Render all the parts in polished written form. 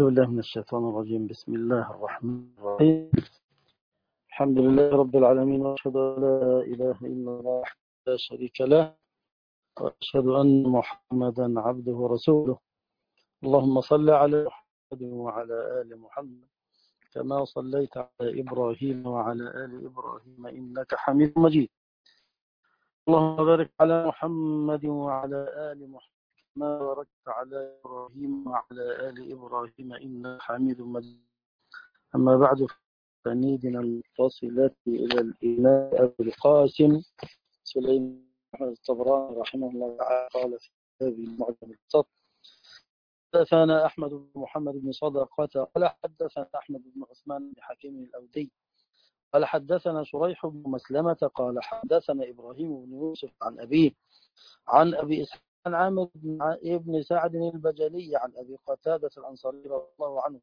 أعوذ بالله من الشيطان الرجيم. بسم الله الرحمن الرحيم. الحمد لله رب العالمين، وأشهد أن لا إله إلا الله وحده لا شريك له، وأشهد أن محمدا عبده ورسوله. اللهم صل على محمد وعلى آل محمد كما صليت على إبراهيم وعلى آل إبراهيم إنك حميد مجيد. اللهم بارك على محمد وعلى آل محمد كما باركت على إبراهيم وعلى آل إبراهيم إنك حميد مجيد. أما بعد، فنيدنا المتصلة إلى الإمام أبي القاسم سليمان الطبراني رحمه الله تعالى قال في كتابه المعجم الأوسط: حدثنا أحمد بن محمد بن صدقة قال حدثنا أحمد بن عثمان بن حكيم الأودي قال حدثنا شريح بن مسلمة قال حدثنا إبراهيم بن يوسف عن أبيه عن أبي إسحاق عن عامر بن سعد البجلي عن أبي قتادة الأنصاري رضي الله عنه: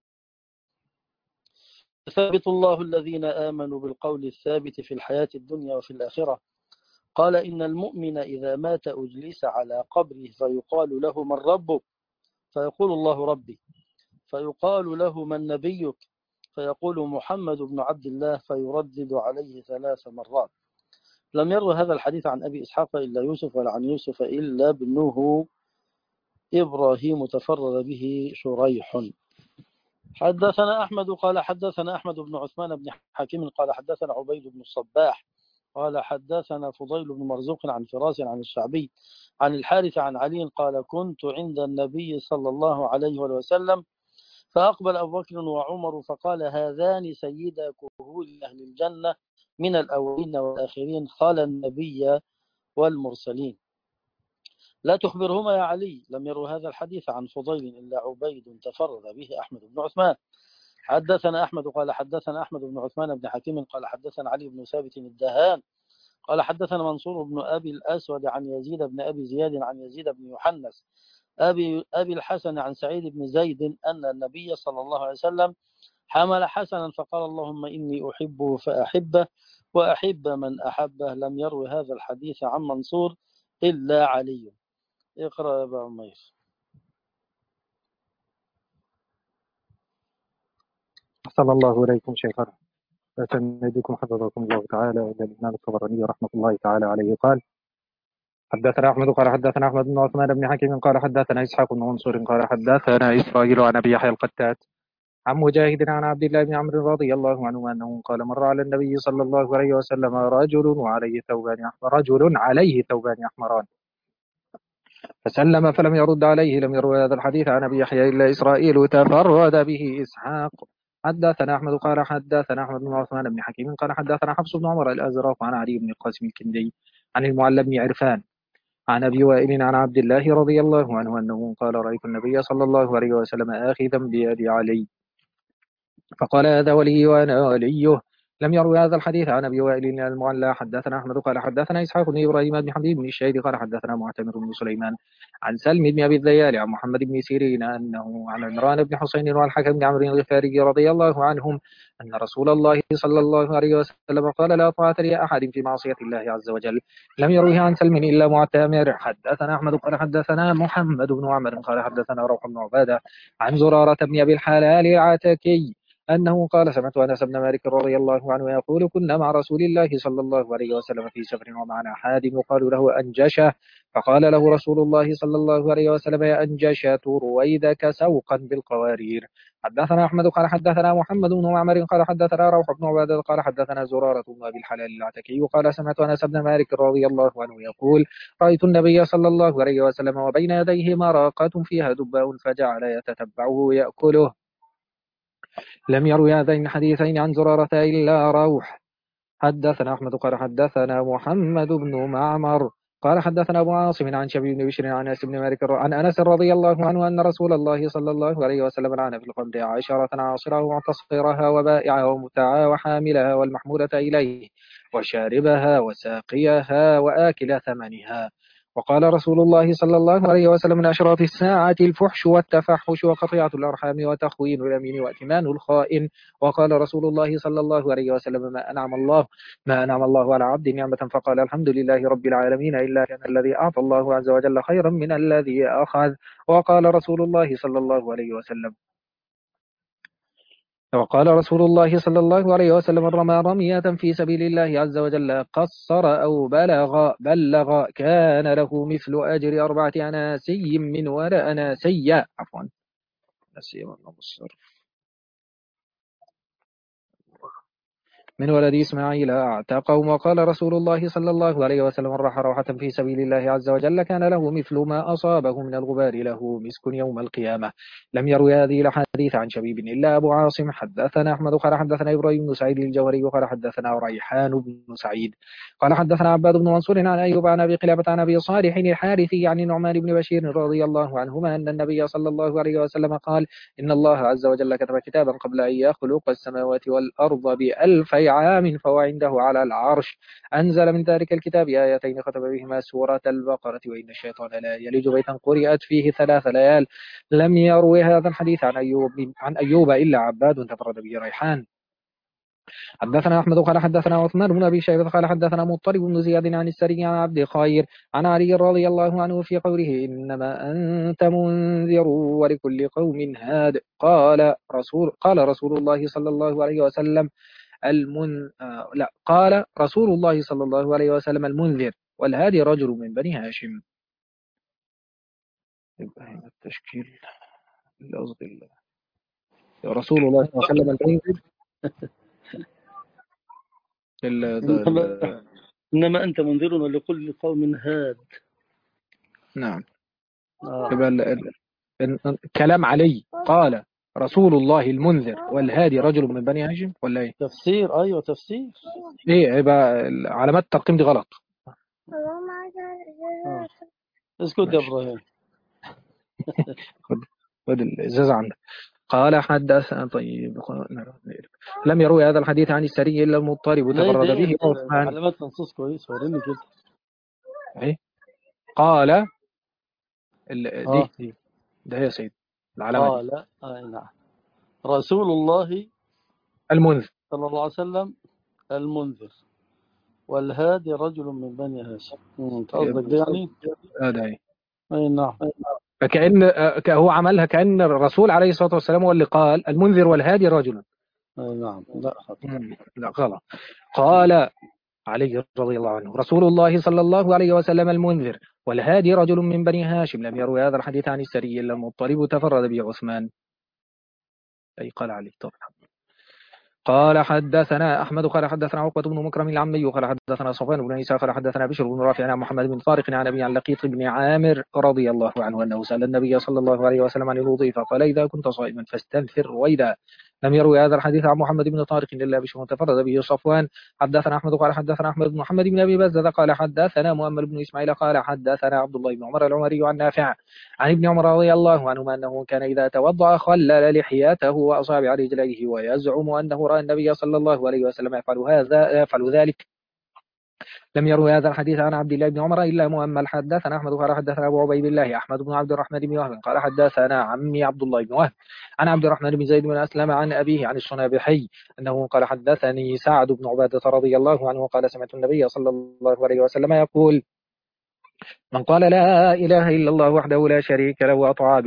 ثابت الله الذين آمنوا بالقول الثابت في الحياة الدنيا وفي الآخرة. قال: إن المؤمن إذا مات أجلس على قبره فيقال له: من ربك؟ فيقول: الله ربي. فيقال له: من نبيك؟ فيقول: محمد بن عبد الله. فيردد عليه 3 مرات. لم يروي هذا الحديث عن أبي إسحاق إلا يوسف، ولا عن يوسف إلا ابنه إبراهيم، تفرد به شريح. حدثنا أحمد قال حدثنا أحمد بن عثمان بن حكيم قال حدثنا عبيد بن الصباح قال حدثنا فضيل بن مرزوق عن فراس عن الشعبي عن الحارث عن علي قال: كنت عند النبي صلى الله عليه وسلم فأقبل أبو بكر وعمر فقال: هذان سيدا كهول أهل الجنة من الأولين والآخرين، قال النبي والمرسلين. لا تخبرهما يا علي. لم يروا هذا الحديث عن فضيل إلا عبيد، تفرد به أحمد بن عثمان. حدثنا أحمد قال حدثنا أحمد بن عثمان بن حكيم قال حدثنا علي بن ثابت الدهان قال حدثنا منصور بن أبي الأسود عن يزيد بن أبي زياد عن يزيد بن يحنس أبي الحسن عن سعيد بن زيد أن النبي صلى الله عليه وسلم حمل حسنا فقال: اللهم إني أحبه فأحبه وأحب من أحبه. لم يروي هذا الحديث عن منصور إلا علي. اقرأ يا أبا عمير. أحسن الله إليكم شيخنا. أسندكم حفظكم الله تعالى إلى الإمام الطبراني رحمة الله تعالى عليه قال: حدثنا أحمد قال حدثنا أحمد بن عثمان بن حكيم قال حدثنا إسحاق بن منصور قال حدثنا إسرائيل عن أبي يحيى القتات عن مجاهد عن عبد الله بن عمرو رضي الله عنه أنه قال: مر على النبي صلى الله عليه وسلم رجل عليه ثوبان أحمران فسلم فلم يرد عليه. لم يروي هذا الحديث عن أبي يحيى إلا إسرائيل، تفرد به إسحاق. حدثنا أحمد قال حدثنا أحمد بن عثمان بن حكيم قال حدثنا حفص بن عمر الأزرق عن علي بن القاسم الكندي عن المعلى بن عرفان عن أبي وائل عن عبد الله رضي الله عنه أنه قال: رأيت النبي صلى الله عليه وسلم آخذا بيد علي فقال: هذا ولي وأنا وليه. لم يروي هذا الحديث عن أبي وائل المعلى. حدثنا أحمد قال حدثنا إسحاق بن إبراهيم بن حبيب بن الشهيد قال حدثنا معتمر بن سليمان عن سلم بن أبي الذيال عن محمد بن سيرين أنه عن عمران بن حسين والحكم بن عمرو الغفاري رضي الله عنهم أن رسول الله صلى الله عليه وسلم قال: لا طاعة لأحد في معصية الله عز وجل. لم يروه عن سلم إلا معتمر. حدثنا أحمد قال حدثنا محمد بن عمر قال حدثنا روح بن عبادة عن زرارة بن أبي الحلال العتكي أنه قال: سمعت أنس بن مالك رضي الله عنه يقول: كنا مع رسول الله صلى الله عليه وسلم في سفر ومعنا حادم يقال له أنجشة، فقال له رسول الله صلى الله عليه وسلم: يا أنجشة رويدك سوقا بالقوارير. حدثنا أحمد قال حدثنا محمد بن معمر قال حدثنا روح بن عبادة قال حدثنا زرارة بن أبي الحلال العتكي قال: سمعت أنس بن مالك رضي الله عنه يقول: رأيت النبي صلى الله عليه وسلم وبين يديه مراقة فيها دباء فجعل يتتبعه يأكله. لم يروي هذين الحديثين عن زرارة إلا روح. حدثنا أحمد قال حدثنا محمد بن معمر قال حدثنا أبو عاصم عن شبيب بن بشر عن أنس بن مالك عن أنس رضي الله عنه أن رسول الله صلى الله عليه وسلم لعن في الخمر 10 عاصرها ومعتصرها وبائعها ومبتاعها وحاملها والمحمولة إليه وشاربها وساقيها وآكل ثمنها. وقال رسول الله صلى الله عليه وسلم: من أشراط الساعة الفحش والتفحش وقطيعة الأرحام وتخوين الأمين وائتمان الخائن. وقال رسول الله صلى الله عليه وسلم: ما أنعم الله على عبد نعمة فقال الحمد لله رب العالمين إلا كان الذي أعطى الله عز وجل خيرا من الذي أخذ. وقال رسول الله صلى الله عليه وسلم: وقال رسول الله صلى الله عليه وسلم: رمى رمية في سبيل الله عز وجل قصر أو بلغ كان له مثل أجر 4 أناسي من وراء أناسي عفوا نسي من ولد إسماعيل أعتقهم. وقال رسول الله صلى الله عليه وسلم: راح روحة في سبيل الله عز وجل كان له مثل ما أصابه من الغبار له مسك يوم القيامة. لم يروي هذه الأحاديث عن شبيب إلا أبو عاصم. حدثنا أحمد قال حدثنا إبراهيم بن سعيد الجوهري قال حدثنا ريحان بن سعيد قال حدثنا عباد بن منصور عن أيوب عن أبي قلابة عن أبي صالح الحارثي عن النعمان بن بشير رضي الله عنهما أن النبي صلى الله عليه وسلم قال: إن الله عز وجل كتب كتابا قبل أن يخلق السماوات والأرض ب1000 عام فهو عنده على العرش. أنزل من ذلك الكتاب آيتين ختم بهما سورة البقرة: وإن الشيطان لا يلج بيتا قرئت فيه 3 ليال. لم يروي هذا الحديث عن أيوب إلا عباد تفرد به ريحان. حدثنا أحمد قال حدثنا عثمان بن أبي شيبة قال حدثنا مضطرب بن زياد عن السري عن عبد خير عن علي رضي الله عنه في قوله: إنما أنت منذر ولكل قوم هاد. قال رسول الله صلى الله عليه وسلم: قال رسول الله صلى الله عليه وسلم: المنذر والهادي رجل من بني هاشم. يبقى هنا التشكيل قصدي رسول الله صلى الله عليه وسلم المنذر. إنما أنت منذر ولكل قوم هاد. نعم. يبقى كلام علي قال رسول الله المنذر والهادي رجل من بني هاشم ولا ايه؟ تفسير. أيوة تفسير. ايه يبقى علامات الترقيم دي غلط. اسكت يا إبراهيم. خد الإزازة عندك. قال حدثنا لم يروي هذا الحديث عن السري إلا المضطرب تفرد به عثمان. علامات منصوص كويس وريني كده. ايه قال دي ده يا سيد العلامة دي. نعم. رسول الله المنذر صلى الله عليه وسلم المنذر والهادي رجل من بني هاشم. قصدك ده يعني؟ ده ايه. أي نعم. فكأن هو عملها كأن الرسول عليه الصلاة والسلام هو اللي قال المنذر والهادي رجل. نعم. لا غلط. قال علي رضي الله عنه: رسول الله صلى الله عليه وسلم المنذر والهادي رجل من بني هاشم. لم يروي هذا الحديث عن السري إلا المضطرب تفرد به عثمان. أي قال علي طبعا. قال حدثنا أحمد قال حدثنا عقبة بن مكرم العمي قال حدثنا صفوان بن عيسى قال حدثنا بشر بن رافع عن محمد بن طارق عن أبي عن لقيط بن عامر رضي الله عنه أنه سأل النبي صلى الله عليه وسلم عن الوضوء فقال: إذا كنت صائما فاستنثر رويدا. لم يروي هذا الحديث عن محمد بن طارق إلا بشر تفرد به صفوان. حدثنا أحمد قال حدثنا أحمد بن محمد بن أبي بزة قال حدثنا مؤمل بن إسماعيل قال حدثنا عبد الله بن عمر العمري عن نافع عن ابن عمر رضي الله عنهما أنه كان إذا توضأ خلل لحيته وأصابع رجليه ويزعم أنه رأى النبي صلى الله عليه وسلم يفعل ذلك. لم يروي هذا الحديث عن عبد الله بن عمر إلا مؤمل. حدثنا أحمد قال حدثنا أبو عبيد الله أحمد بن عبد الرحمن بن وهب قال حدثنا عمي عبد الله بن وهب عن عبد الرحمن بن زيد بن أسلم عن أبيه عن الصنابحي أنه قال حدثني سعد بن عبادة رضي الله عنه قال: سمعت النبي صلى الله عليه وسلم يقول: من قال لا إله إلا الله وحده لا شريك له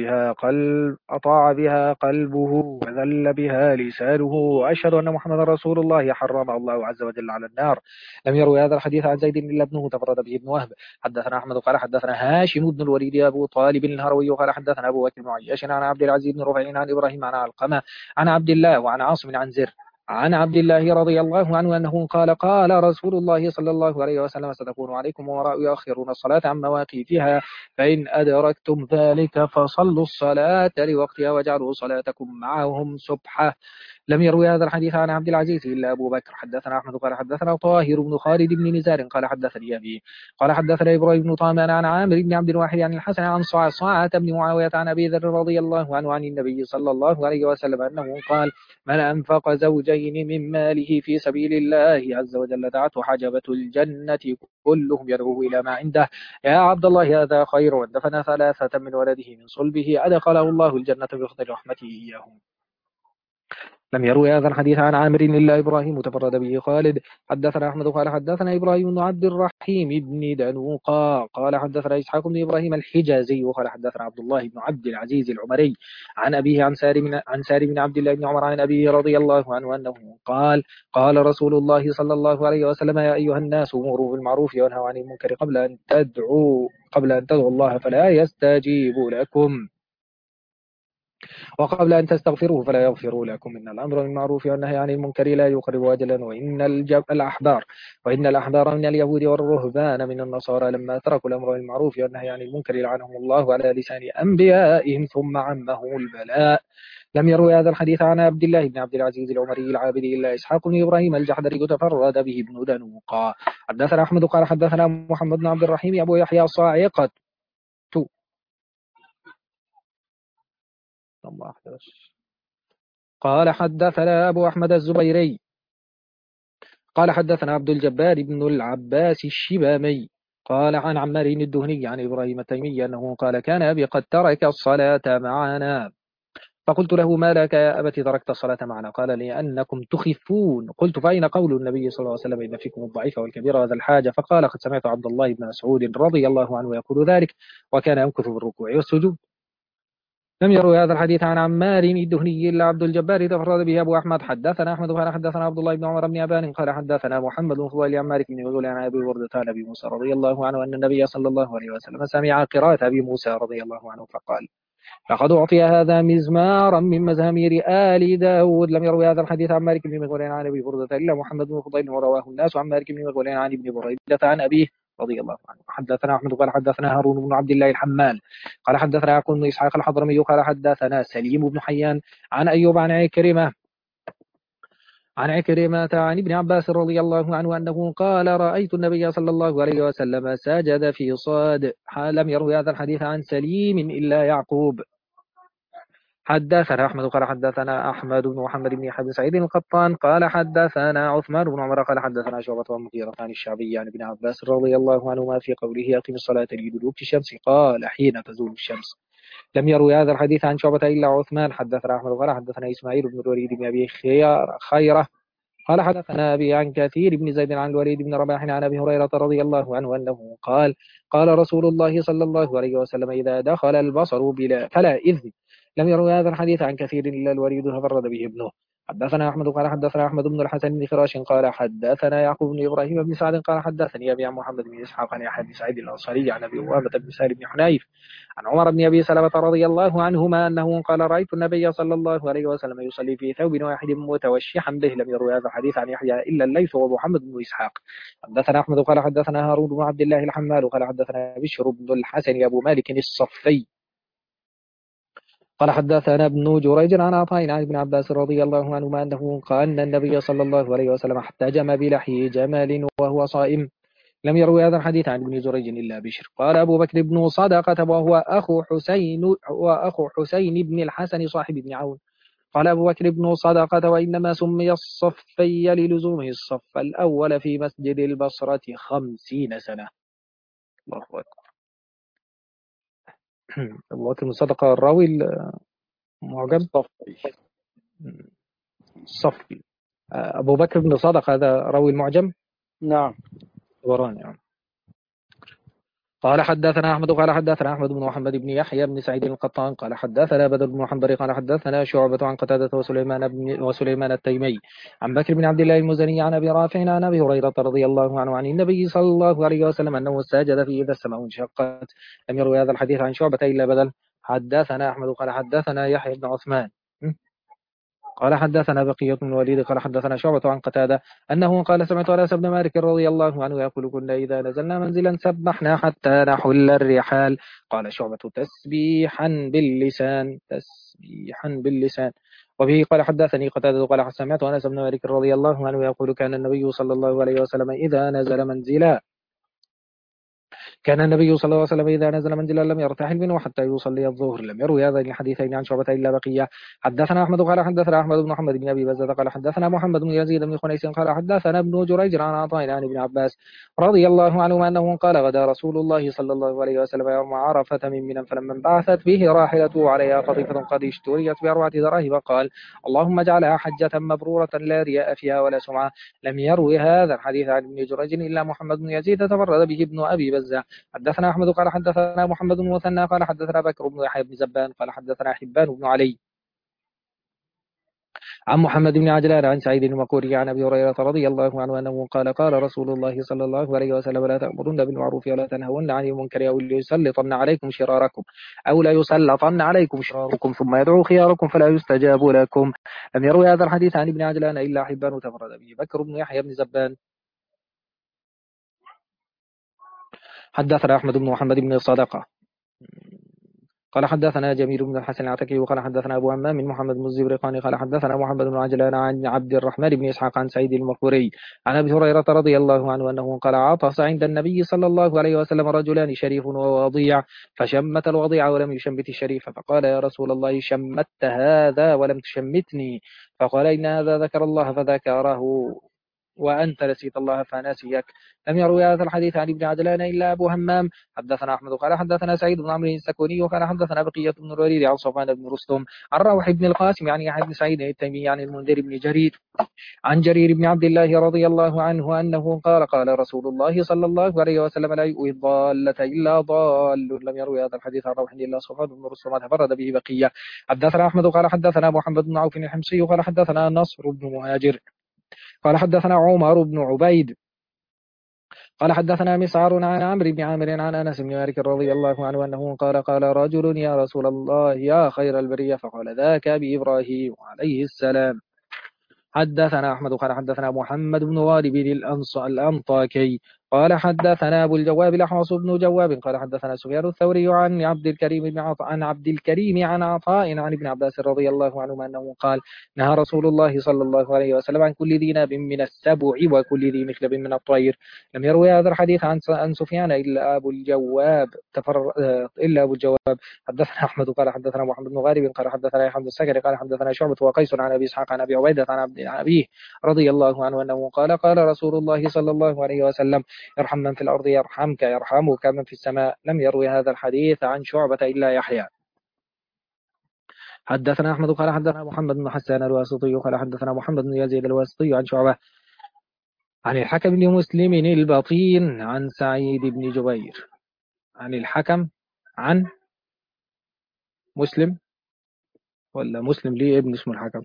أطاع بها قلبه وذل بها لسانه وأشهد أن محمد رسول الله حرم الله عز وجل على النار. لم يروي هذا الحديث عن زيد إلا ابنه تفرد به ابن وهب. حدثنا أحمد قال حدثنا هاشم بن الوليد أبو طالب الهروي قال حدثنا أبو بكر بن عياش عن عبد العزيز بن رفيع عن إبراهيم عن علقمة عن عبد الله وعن عاصم عن زر عن عبد الله رضي الله عنه أنه قال رسول الله صلى الله عليه وسلم: ستكون عليكم أمراء يؤخرون الصلاة عن مواقيتها فإن أدركتم ذلك فصلوا الصلاة لوقتها وجعلوا صلاتكم معهم سبحة. لم يروي هذا الحديث عن عبد العزيز إلا أبو بكر. حدثنا أحمد قال حدثنا طاهر بن خالد بن نزار قال حدثني أبي قال حدثنا إبراهيم بن طامان عن عامر بن عبد الواحد عن الحسن عن صعصعة بن معاوية عن أبي ذر رضي الله عنه عن النبي صلى الله عليه وسلم أنه قال: من أنفق زوجين من ماله في سبيل الله عز وجل دعته حجبة الجنة كلهم يدعوه إلى ما عنده: يا عبد الله هذا خير. ودفن 3 من ولده من صلبه أدخله الله الجنة بفضل رحمته إياهم. لم يروي هذا الحديث عن عامر إلا إبراهيم تفرد به خالد. حدثنا أحمد قال حدثنا إبراهيم بن عبد الرحمن إبراهيم بن دنوقا قال حدثنا إسحاق بن إبراهيم الحجازي قال حدثنا عبد الله بن عبد العزيز العمري عن أبيه عن سالم بن عبد الله بن عمر عن أبيه رضي الله عنه أنه قال قال رسول الله صلى الله عليه وسلم يا أيها الناس مروا بالمعروف وانهوا عن المنكر قبل أن تدعوا الله فلا يستجيب لكم وقبل أن تستغفروه فلا يغفر لكم إن الأمر بالمعروف والنهي عن المنكر لا يقرب أجلا وإن الأحبار من اليهود والرهبان من النصارى لما تركوا الأمر بالمعروف والنهي عن المنكر لعنهم الله على لسان أنبيائهم ثم عمهم البلاء. لم يروي هذا الحديث عن عبد الله بن عبد العزيز العمري العابدي إلا إسحاق بن إبراهيم الجحدري تفرد به ابن دنوقا. حدثنا أحمد قال حدثنا محمد بن عبد الرحيم أبو يحيى الصاعقة قال حدثنا أبو أحمد الزبيري قال حدثنا عبد الجبار بن العباس الشبامي قال عن عمار الدهني عن إبراهيم التيمي أنه قال كان أبي قد ترك الصلاة معنا فقلت له ما لك يا أبت تركت الصلاة معنا قال لأنكم تخفون قلت فأين قول النبي صلى الله عليه وسلم إن فيكم الضعيف والكبير وذا الحاجة فقال قد سمعت عبد الله بن مسعود رضي الله عنه يقول ذلك وكان يمكث بالركوع والسجود. لم يروي هذا الحديث عن عمار الدهني إلا عبد الجبار تفرد به أبو أحمد. حدثنا أحمد قال حدثنا عبد الله بن عمر بن أبان قال حدثنا محمد بن فضيل عن مالك بن غزول عن أبي بردة عن أبي موسى رضي الله عنه أن النبي صلى الله عليه وسلم سمع قراءة أبي موسى رضي الله عنه فقال لقد أعطي هذا مزمارا من مزامير آل داود. لم يروي هذا الحديث عن مالك بن مغول عن أبي بردة إلا محمد بن فضيل ورواه الناس عن مالك بن مغول عن ابن بريدة عن أبيه رضي الله عنه. حدثنا أحمد قال حدثنا هارون بن عبد الله الحمال قال حدثنا يعقوب بن إسحاق الحضرمي قال حدثنا سليم بن حيان عن أيوب عن عكرمة عن ابن عباس رضي الله عنه أنه قال رأيت النبي صلى الله عليه وسلم سجد في صاد. لم يروي هذا الحديث عن سليم إلا يعقوب. حدثنا أحمد قال حدثنا أحمد بن محمد بن حبيب سعيد القطان قال حدثنا عثمان بن عمر قال حدثنا شعبة والمغيرة عن الشعبي عن ابن عباس رضي الله عنهما في قوله أقم الصلاة لدلوك الشمس قال حين تزول الشمس. لم يروي هذا الحديث عن شعبة إلا عثمان. حدثنا أحمد قال حدثنا إسماعيل بن الوليد بن أبي خيرة قال حدثنا أبي عن كثير بن زيد عن الوليد بن رباح عن أبي هريرة رضي الله عنه أنه قال قال رسول الله صلى الله عليه وسلم إذا دخل البصر فلا إذن. لم يروي هذا الحديث عن كثير إلا الوليد تفرد به ابنه. حدثنا أحمد قال حدثنا أحمد بن الحسن بن خراش قال حدثنا يعقوب بن إبراهيم بن سعد قال حدثني أبي عن محمد بن إسحاق عن يحيى بن سعيد الأنصاري عن أبي أمامة بن سالم بن حنيف عن عمر بن أبي سلمة رضي الله عنهما أنه قال رأيت النبي صلى الله عليه وسلم يصلي في ثوب واحد متوشحا به. لم يروي هذا الحديث عن يحيى إلا الليث ومحمد بن إسحاق. حدثنا أحمد قال حدثنا هارون بن عبد الله الحمال قال حدثنا بشر بن الحسن أبو مالك الصفي قال حدثنا ابن جريج عن عطاء عن ابن عباس رضي الله عنهما أنه قال أن النبي صلى الله عليه وسلم احتجم بلحي جمال وهو صائم. لم يروي هذا الحديث عن ابن جريج إلا بشر. قال أبو بكر بن صدقة وهو أخو حسين بن الحسن صاحب ابن عون قال أبو بكر بن صدقة وإنما سمي الصفي للزومه الصف الأول في مسجد البصرة 50 سنة. الله أكبر. أبو بكر بن صدقة الراوي المعجم الصفي. أبو بكر بن صدقة هذا راوي المعجم. نعم. وراني. قال حدثنا أحمد قال حدثنا أحمد بن محمد بن يحيى بن سعيد القطان قال حدثنا بدر بن محمد قال حدثنا شعبة عن قتادة وسليمان التيمي عن بكر بن عبد الله المزني عن أبي رافع عن أبي هريرة رضي الله عنه عن النبي صلى الله عليه وسلم أنه سجد في إذا السماء انشقت. لم يروي هذا الحديث عن شعبة إلا بدل. حدثنا أحمد قال حدثنا يحيى بن عثمان قال حدثنا بقية بن الوليد قال حدثنا شعبة عن قتادة أنه قال سمعت أنس بن مالك رضي الله عنه يقول كنا إذا نزلنا منزلا سبحنا حتى نحل الرحال. قال شعبة تسبيحا باللسان. وبه قال حدثني قتادة قال سمعت أنس بن مالك رضي الله عنه يقول كان النبي صلى الله عليه وسلم إذا نزل منزلا كان النبي صلى الله عليه وسلم إذا نزل منزلا لم يرتحل منه حتى يصلي الظهر. لم يروي هذين الحديثين عن شعبة إلا بقية. حدثنا أحمد قال حدثنا أحمد بن محمد بن أبي بزة قال حدثنا محمد بن يزيد بن خنيس قال حدثنا ابن جريج عن عطاء عن ابن عباس رضي الله عنهما أنه قال غدا رسول الله صلى الله عليه وسلم يوم عرفة من منى فلما انبعثت به راحلته عليها قطيفة قد اشتريت ب4 دراهم قال اللهم اجعلها حجة مبرورة لا رياء فيها ولا سمعة. لم يروي هذا الحديث عن ابن جريج إلا محمد بن يزيد تفرد به ابن أبي بزة. حدثنا أحمد قال حدثنا محمد بن مثنى قال حدثنا بكر بن يحيى بن زبان قال حدثنا حبان بن علي عن محمد بن عجلان عن سعيد المقبوري عن أبي هريرة رضي الله عنه أنه قال قال رسول الله صلى الله عليه وسلم لا تأمرن بالمعروف ولا تنهون عن المنكر أو ليسلطن عليكم شراركم أو لا يسلطن عليكم شراركم ثم يدعو خياركم فلا يستجاب لكم. لم يروي هذا الحديث عن ابن عجلان إلا حبان تفرد به بكر بن يحيى بن زبان. حدثنا أحمد بن محمد بن الصدقة قال حدثنا جميل بن الحسن العتكي وقال حدثنا أبو عمام من محمد بن الزبرقاني قال حدثنا محمد بن عجلان عن عبد الرحمن بن إسحاق عن سعيد المقبوري عن أبي هريرة رضي الله عنه أنه قال عطس عند النبي صلى الله عليه وسلم رجلان شريف ووضيع فشمت الوضيع ولم يشمت الشريف فقال يا رسول الله شمت هذا ولم تشمتني فقال إن هذا ذكر الله فذكره وأنت نسيت الله فنسيك. لم يروي هذا الحديث عن ابن عجلان إلا أبو همام. حدثنا أحمد قال حدثنا سعيد بن عمرو السكوني وقال حدثنا بقية بن الوليد عن صفوان بن رستم عن روح بن القاسم يعني يحيى بن سعيد التيمي عن المنذر بن جرير عن جرير بن عبد الله رضي الله عنه أنه قال قال رسول الله صلى الله عليه وسلم لا يؤوي الضالة إلا ضال. لم يروي هذا الحديث عن روح إلا صفوان بن رستم تفرد به بقية. حدثنا أحمد قال حدثنا محمد بن عوف الحمصي قال حدثنا نصر بن مهاجر قال حدثنا عمر بن عبيد قال حدثنا مسعر عن عمرو بن عامر عن انس بن مالك رضي الله عنه انه قال قال رجل يا رسول الله يا خير البريه فقال ذاك ابي ابراهيم عليه السلام. حدثنا أحمد قال حدثنا محمد بن غالب الأنطاكي قال حدثنا أبو الجواب الأحمص بن جواب قال حدثنا سفيان الثوري عن عبد الكريم عن عطاء عن ابن عباس رضي الله عنهما أنه قال نهى رسول الله صلى الله عليه وسلم عن كل ذي ناب من السبع وكل ذي مخلب من الطير. لم يروي هذا الحديث عن سفيان إلا أبو الجواب حدثنا أحمد قال حدثنا محمد بن غالب قال حدثنا يحيى بن السكري قال حدثنا شعبة وقيس عن أبي إسحاق عن أبي عبيدة عن أبيه رضي الله عنه أنه قال قال رسول الله صلى الله عليه وسلم ارحم من في الأرض يرحمك يرحمك من في السماء. لم يروي هذا الحديث عن شعبة إلا يحيى. حدثنا أحمد قال حدثنا محمد بن حسان الواسطي قال حدثنا محمد بن يزيد الواسطي عن شعبة عن الحكم بن مسلم البطين عن سعيد بن جبير عن الحكم عن مسلم ولا مسلم ليه ابن اسمه الحكم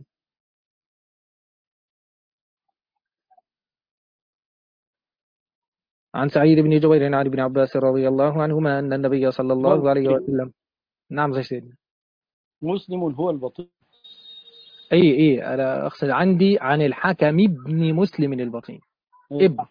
عن سعيد بن جبير عن ابن عباس رضي الله عنهما أن النبي صلى الله عليه وسلم نعم زي سيدنا مسلم هو البطيء. اي انا اقصد عندي عن الحكم ابن مسلم البطين ابن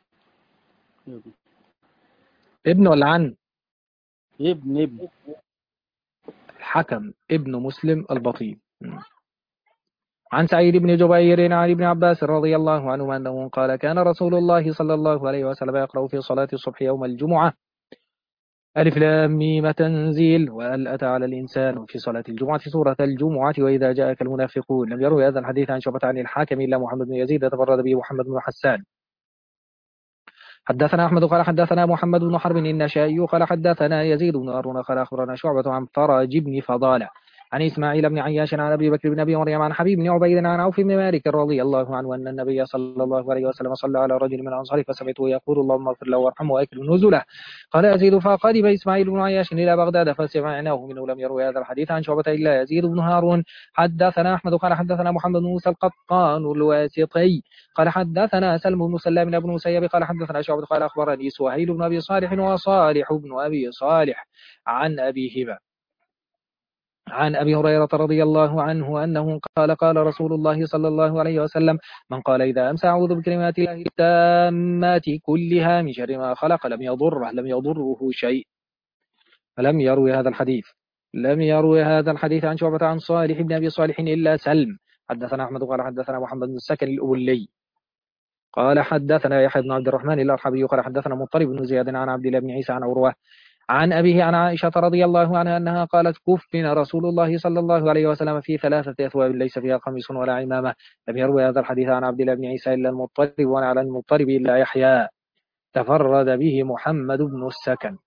ابن ولا عن ابن الحكم ابن مسلم البطين عن سعيد بن جبير عن ابن عباس رضي الله عنه أنه قال كان رسول الله صلى الله عليه وسلم يقرأ في صلاة الصبح يوم الجمعة ألف لام ميم تنزيل وهل أتى على الإنسان في صلاة الجمعة سورة الجمعة وإذا جاءك المنافقون. لم يروي هذا الحديث عن شعبة عن الحاكم إلا محمد بن يزيد تفرد به محمد بن حسان. حدثنا أحمد قال حدثنا محمد بن حرب النشائي قال حدثنا يزيد بن هارون قال أخبرنا شعبة عن فرج بن فضالة عن إسماعيل بن عياش عن أبي بكر بن أبي مريم عن حبيب بن عبيد عن عوف بن مالك رضي الله عنه أن النبي صلى الله عليه وسلم صلى على رجل من الأنصار فسمعته يقول اللهم اغفر له وارحمه وأكرم نزله. قال يزيد فقدم إسماعيل بن عياش إلى بغداد فسمعناه منه. لم يروي هذا الحديث عن شعبة إلا يزيد بن هارون. حدثنا أحمد قال حدثنا محمد بن موسى القطان الواسطي قال حدثنا سلم بن سلام بن مسيب قال حدثنا شعبة قال أخبرني سهيل بن أبي صالح وصالح بن أبي صالح عن أبيهما عن أبي هريرة رضي الله عنه أنه قال قال رسول الله صلى الله عليه وسلم من قال إذا أمسى أعوذ بكلمات الله التامات كلها من شر ما خلق لم يضره شيء. فلم يروي هذا الحديث. لم يروي هذا الحديث عن شعبة عن صالح بن أبي صالح إلا سلم. حدثنا أحمد قال حدثنا محمد بن السكن الأبلي قال حدثنا يحيى بن عبد الرحمن الأرحبي قال حدثنا مضطرب بن زياد عن عبد الله بن عيسى عن عروة عن أبيه عن عائشة رضي الله عنها أنها قالت كفن رسول الله صلى الله عليه وسلم في 3 أثواب ليس فيها قميص ولا عمامة. لم يروي هذا الحديث عن عبد الله بن عيسى إلا المضطرب وعن المضطرب إلا يحيى تفرد به محمد بن السكن.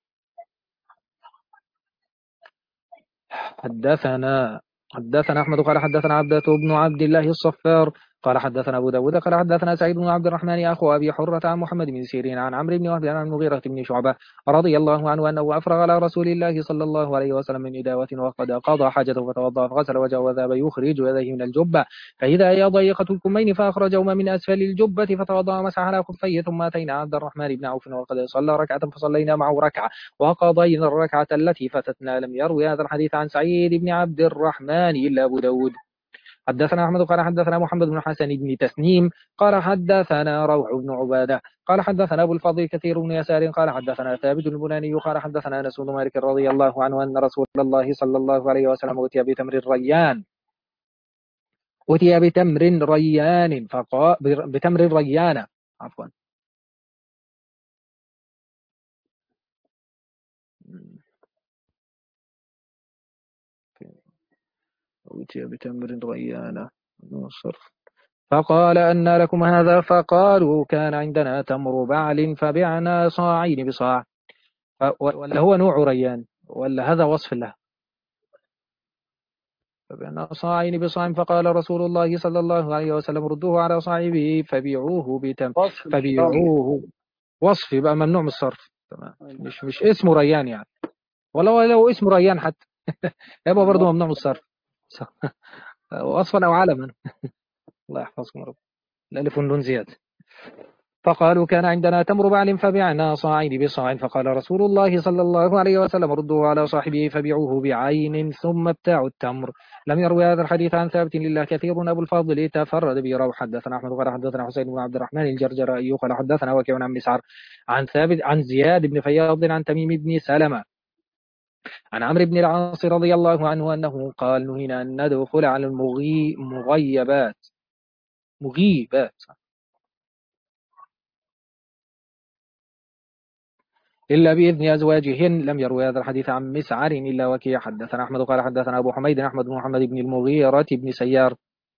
حدثنا أحمد قال حدثنا عبدة بن عبد الله الصفار قال حدثنا أبو داود قال حدثنا سعيد بن عبد الرحمن أخو أبي حرة عن محمد بن سيرين عن عمرو بن وهب عن المغيرة بن شعبة رضي الله عنه أنه أفرغ على رسول الله صلى الله عليه وسلم من إداوة وقد قضى حاجته فتوضأ فغسل وجهه وذهب يخرج يديه من الجبة فإذا هي ضيقة الكمين فأخرجهما من أسفل الجبة فتوضأ ومسح على خفيه ثم أتينا عبد الرحمن بن عوف وقد صلى ركعة فصلينا معه ركعة وقضينا الركعة التي فاتتنا. لم يروي هذا الحديث عن سعيد بن عبد الرحمن إلا أبو داود. حدثنا أحمد قال حدثنا محمد بن حسن بن تسنيم قال حدثنا روح بن عبادة قال حدثنا أبو الفضل كثير بن يسار قال حدثنا ثابت البناني قال حدثنا أنس بن مالك رضي الله عنه أن رسول الله صلى الله عليه وسلم أتي بتمر ريان فقال بتمر ريان عفوا أتي بتمر ريان فقال أن لكم هذا فقالوا كان عندنا تمر بعل فبعنا صاعين بصاع ولا هو نوع ريان ولا هذا وصف له فبعنا صاعين بصاع فقال رسول الله صلى الله عليه وسلم ردوه على صاحبه فبيعوه فبيعوه وصف يبقى ممنوع من الصرف تمام مش اسمه ريان يعني ولا لو اسمه ريان حتى يبقى برضه ممنوع من الصرف وصفا أو علما الله يحفظكم يا رب الألف والنون زيادة. فقالوا كان عندنا تمر بعل فبعنا صاعين بصاع فقال رسول الله صلى الله عليه وسلم ردوه على صاحبه فبيعوه بعين ثم ابتاعوا التمر. لم يروي هذا الحديث عن ثابت لله كثير. أبو الفضل تفرد به روح حدثنا أحمد قال حدثنا حسين بن عبد الرحمن الجرجرائي قال حدثنا وكيع عن مسعر عن ثابت عن زياد بن فياض عن تميم بن سلمة عن عمرو بن العاص رضي الله عنه أنه قال نهينا أن ندخل على مغيبات إلا بإذن أزواجهن. لم يروي هذا الحديث عن مسعر إلا وكيع. حدثنا أحمد قال حدثنا أبو حميد أحمد بن محمد بن المغيرة بن سيار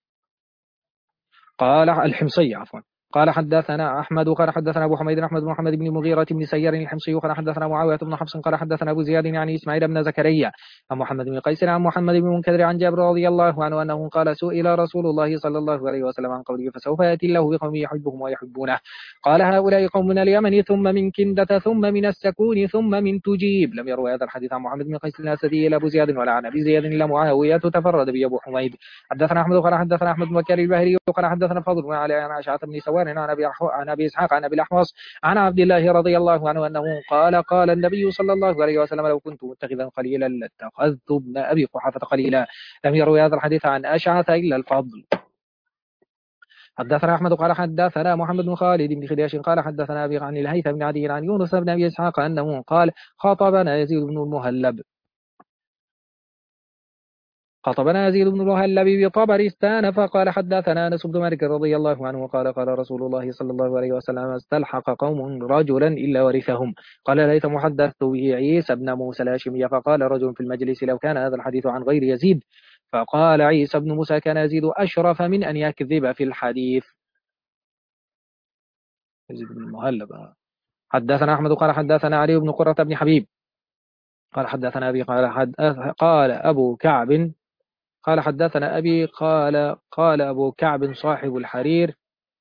قال الحمصي عفوا قال حدثنا أحمد قال حدثنا أبو حميد أحمد بن محمد بن المغيرة بن سيار الحمصي قال حدثنا معاوية بن حفص قال حدثنا أبو زياد يعني إسماعيل بن زكريا عن محمد بن قيس عن محمد بن منكدر عن جابر رضي الله عنه أنه قال سئل رسول الله صلى الله عليه وسلم عن قوله فسوف يأتي الله بقوم يحبهم ويحبونه قال هؤلاء قوم من اليمن ثم من كندة ثم من السكون ثم من تجيب. لم يروي هذا الحديث عن محمد بن قيس الأسدي إلا أبو زياد ولا عن أبي زياد إلا معاوية تفرد به أبو حميد. حدثنا أحمد قال حدثنا أحمد بن بكر البهري قال حدثنا فضل بن علي عن عائشة بن سوار عن أبي إسحاق عن أبي الأحوص عن عبد الله رضي الله عنه أنه قال النبي صلى الله عليه وسلم لو كنت متخذا خليلا لاتخذت ابن أبي قحافة خليلا. لم يروي هذا الحديث عن أشعث إلا الفضل. حدثنا أحمد قال حدثنا محمد بن خالد بن خداش قال حدثنا أبي عن الهيثم بن عدي عن يونس بن أبي إسحاق أنه قال خاطبنا يزيد بن المهلب بطبرستان فقال حدثنا أنس بن مالك رضي الله عنه قال رسول الله صلى الله عليه وسلم استلحق قوم رجلا إلا ورثهم. قال الهيثم حدثت به عيسى بن موسى الهاشمي فقال رجل في المجلس لو كان هذا الحديث عن غير يزيد. فقال عيسى بن موسى كان يزيد أشرف من أن يكذب في الحديث. يزيد بن المهلب. حدثنا أحمد قال حدثنا علي بن قرة بن حبيب قال حدثنا أبي قال أبو كعب قال حدثنا أبي قال أبو كعب صاحب الحرير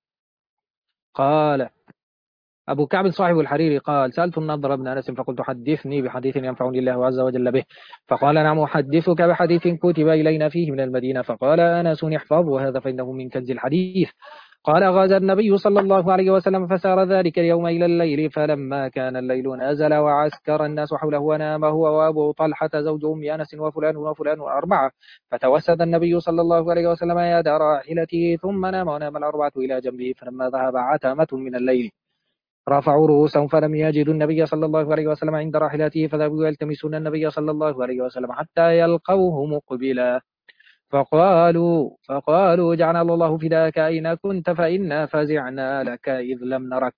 قال أبو كعب صاحب الحرير قال سألت النضر بن أنس فقلت حدثني بحديث ينفعني الله عز وجل به. فقال نعم أحدثك بحديث كتب إلينا فيه من المدينة. فقال أنس احفظ وهذا فإنه من كنز الحديث. قال غزا النبي صلى الله عليه وسلم فسار ذلك اليوم إلى الليل فلما كان الليل نزل وعسكر الناس حوله ونام هو وأبو طلحة زوج أم أنس وفلان وأربعة فتوسد النبي صلى الله عليه وسلم يد راحلته ثم نام ونام الأربعة إلى جنبه فلما ذهب عتمة من الليل رفعوا رؤوسهم فلم يجدوا النبي صلى الله عليه وسلم عند راحلته فذهبوا يلتمسون النبي صلى الله عليه وسلم حتى يلقوه مقبلا فقالوا جعلنا الله فداك أين كنت فإنا فزعنا لك إذ لم نرك.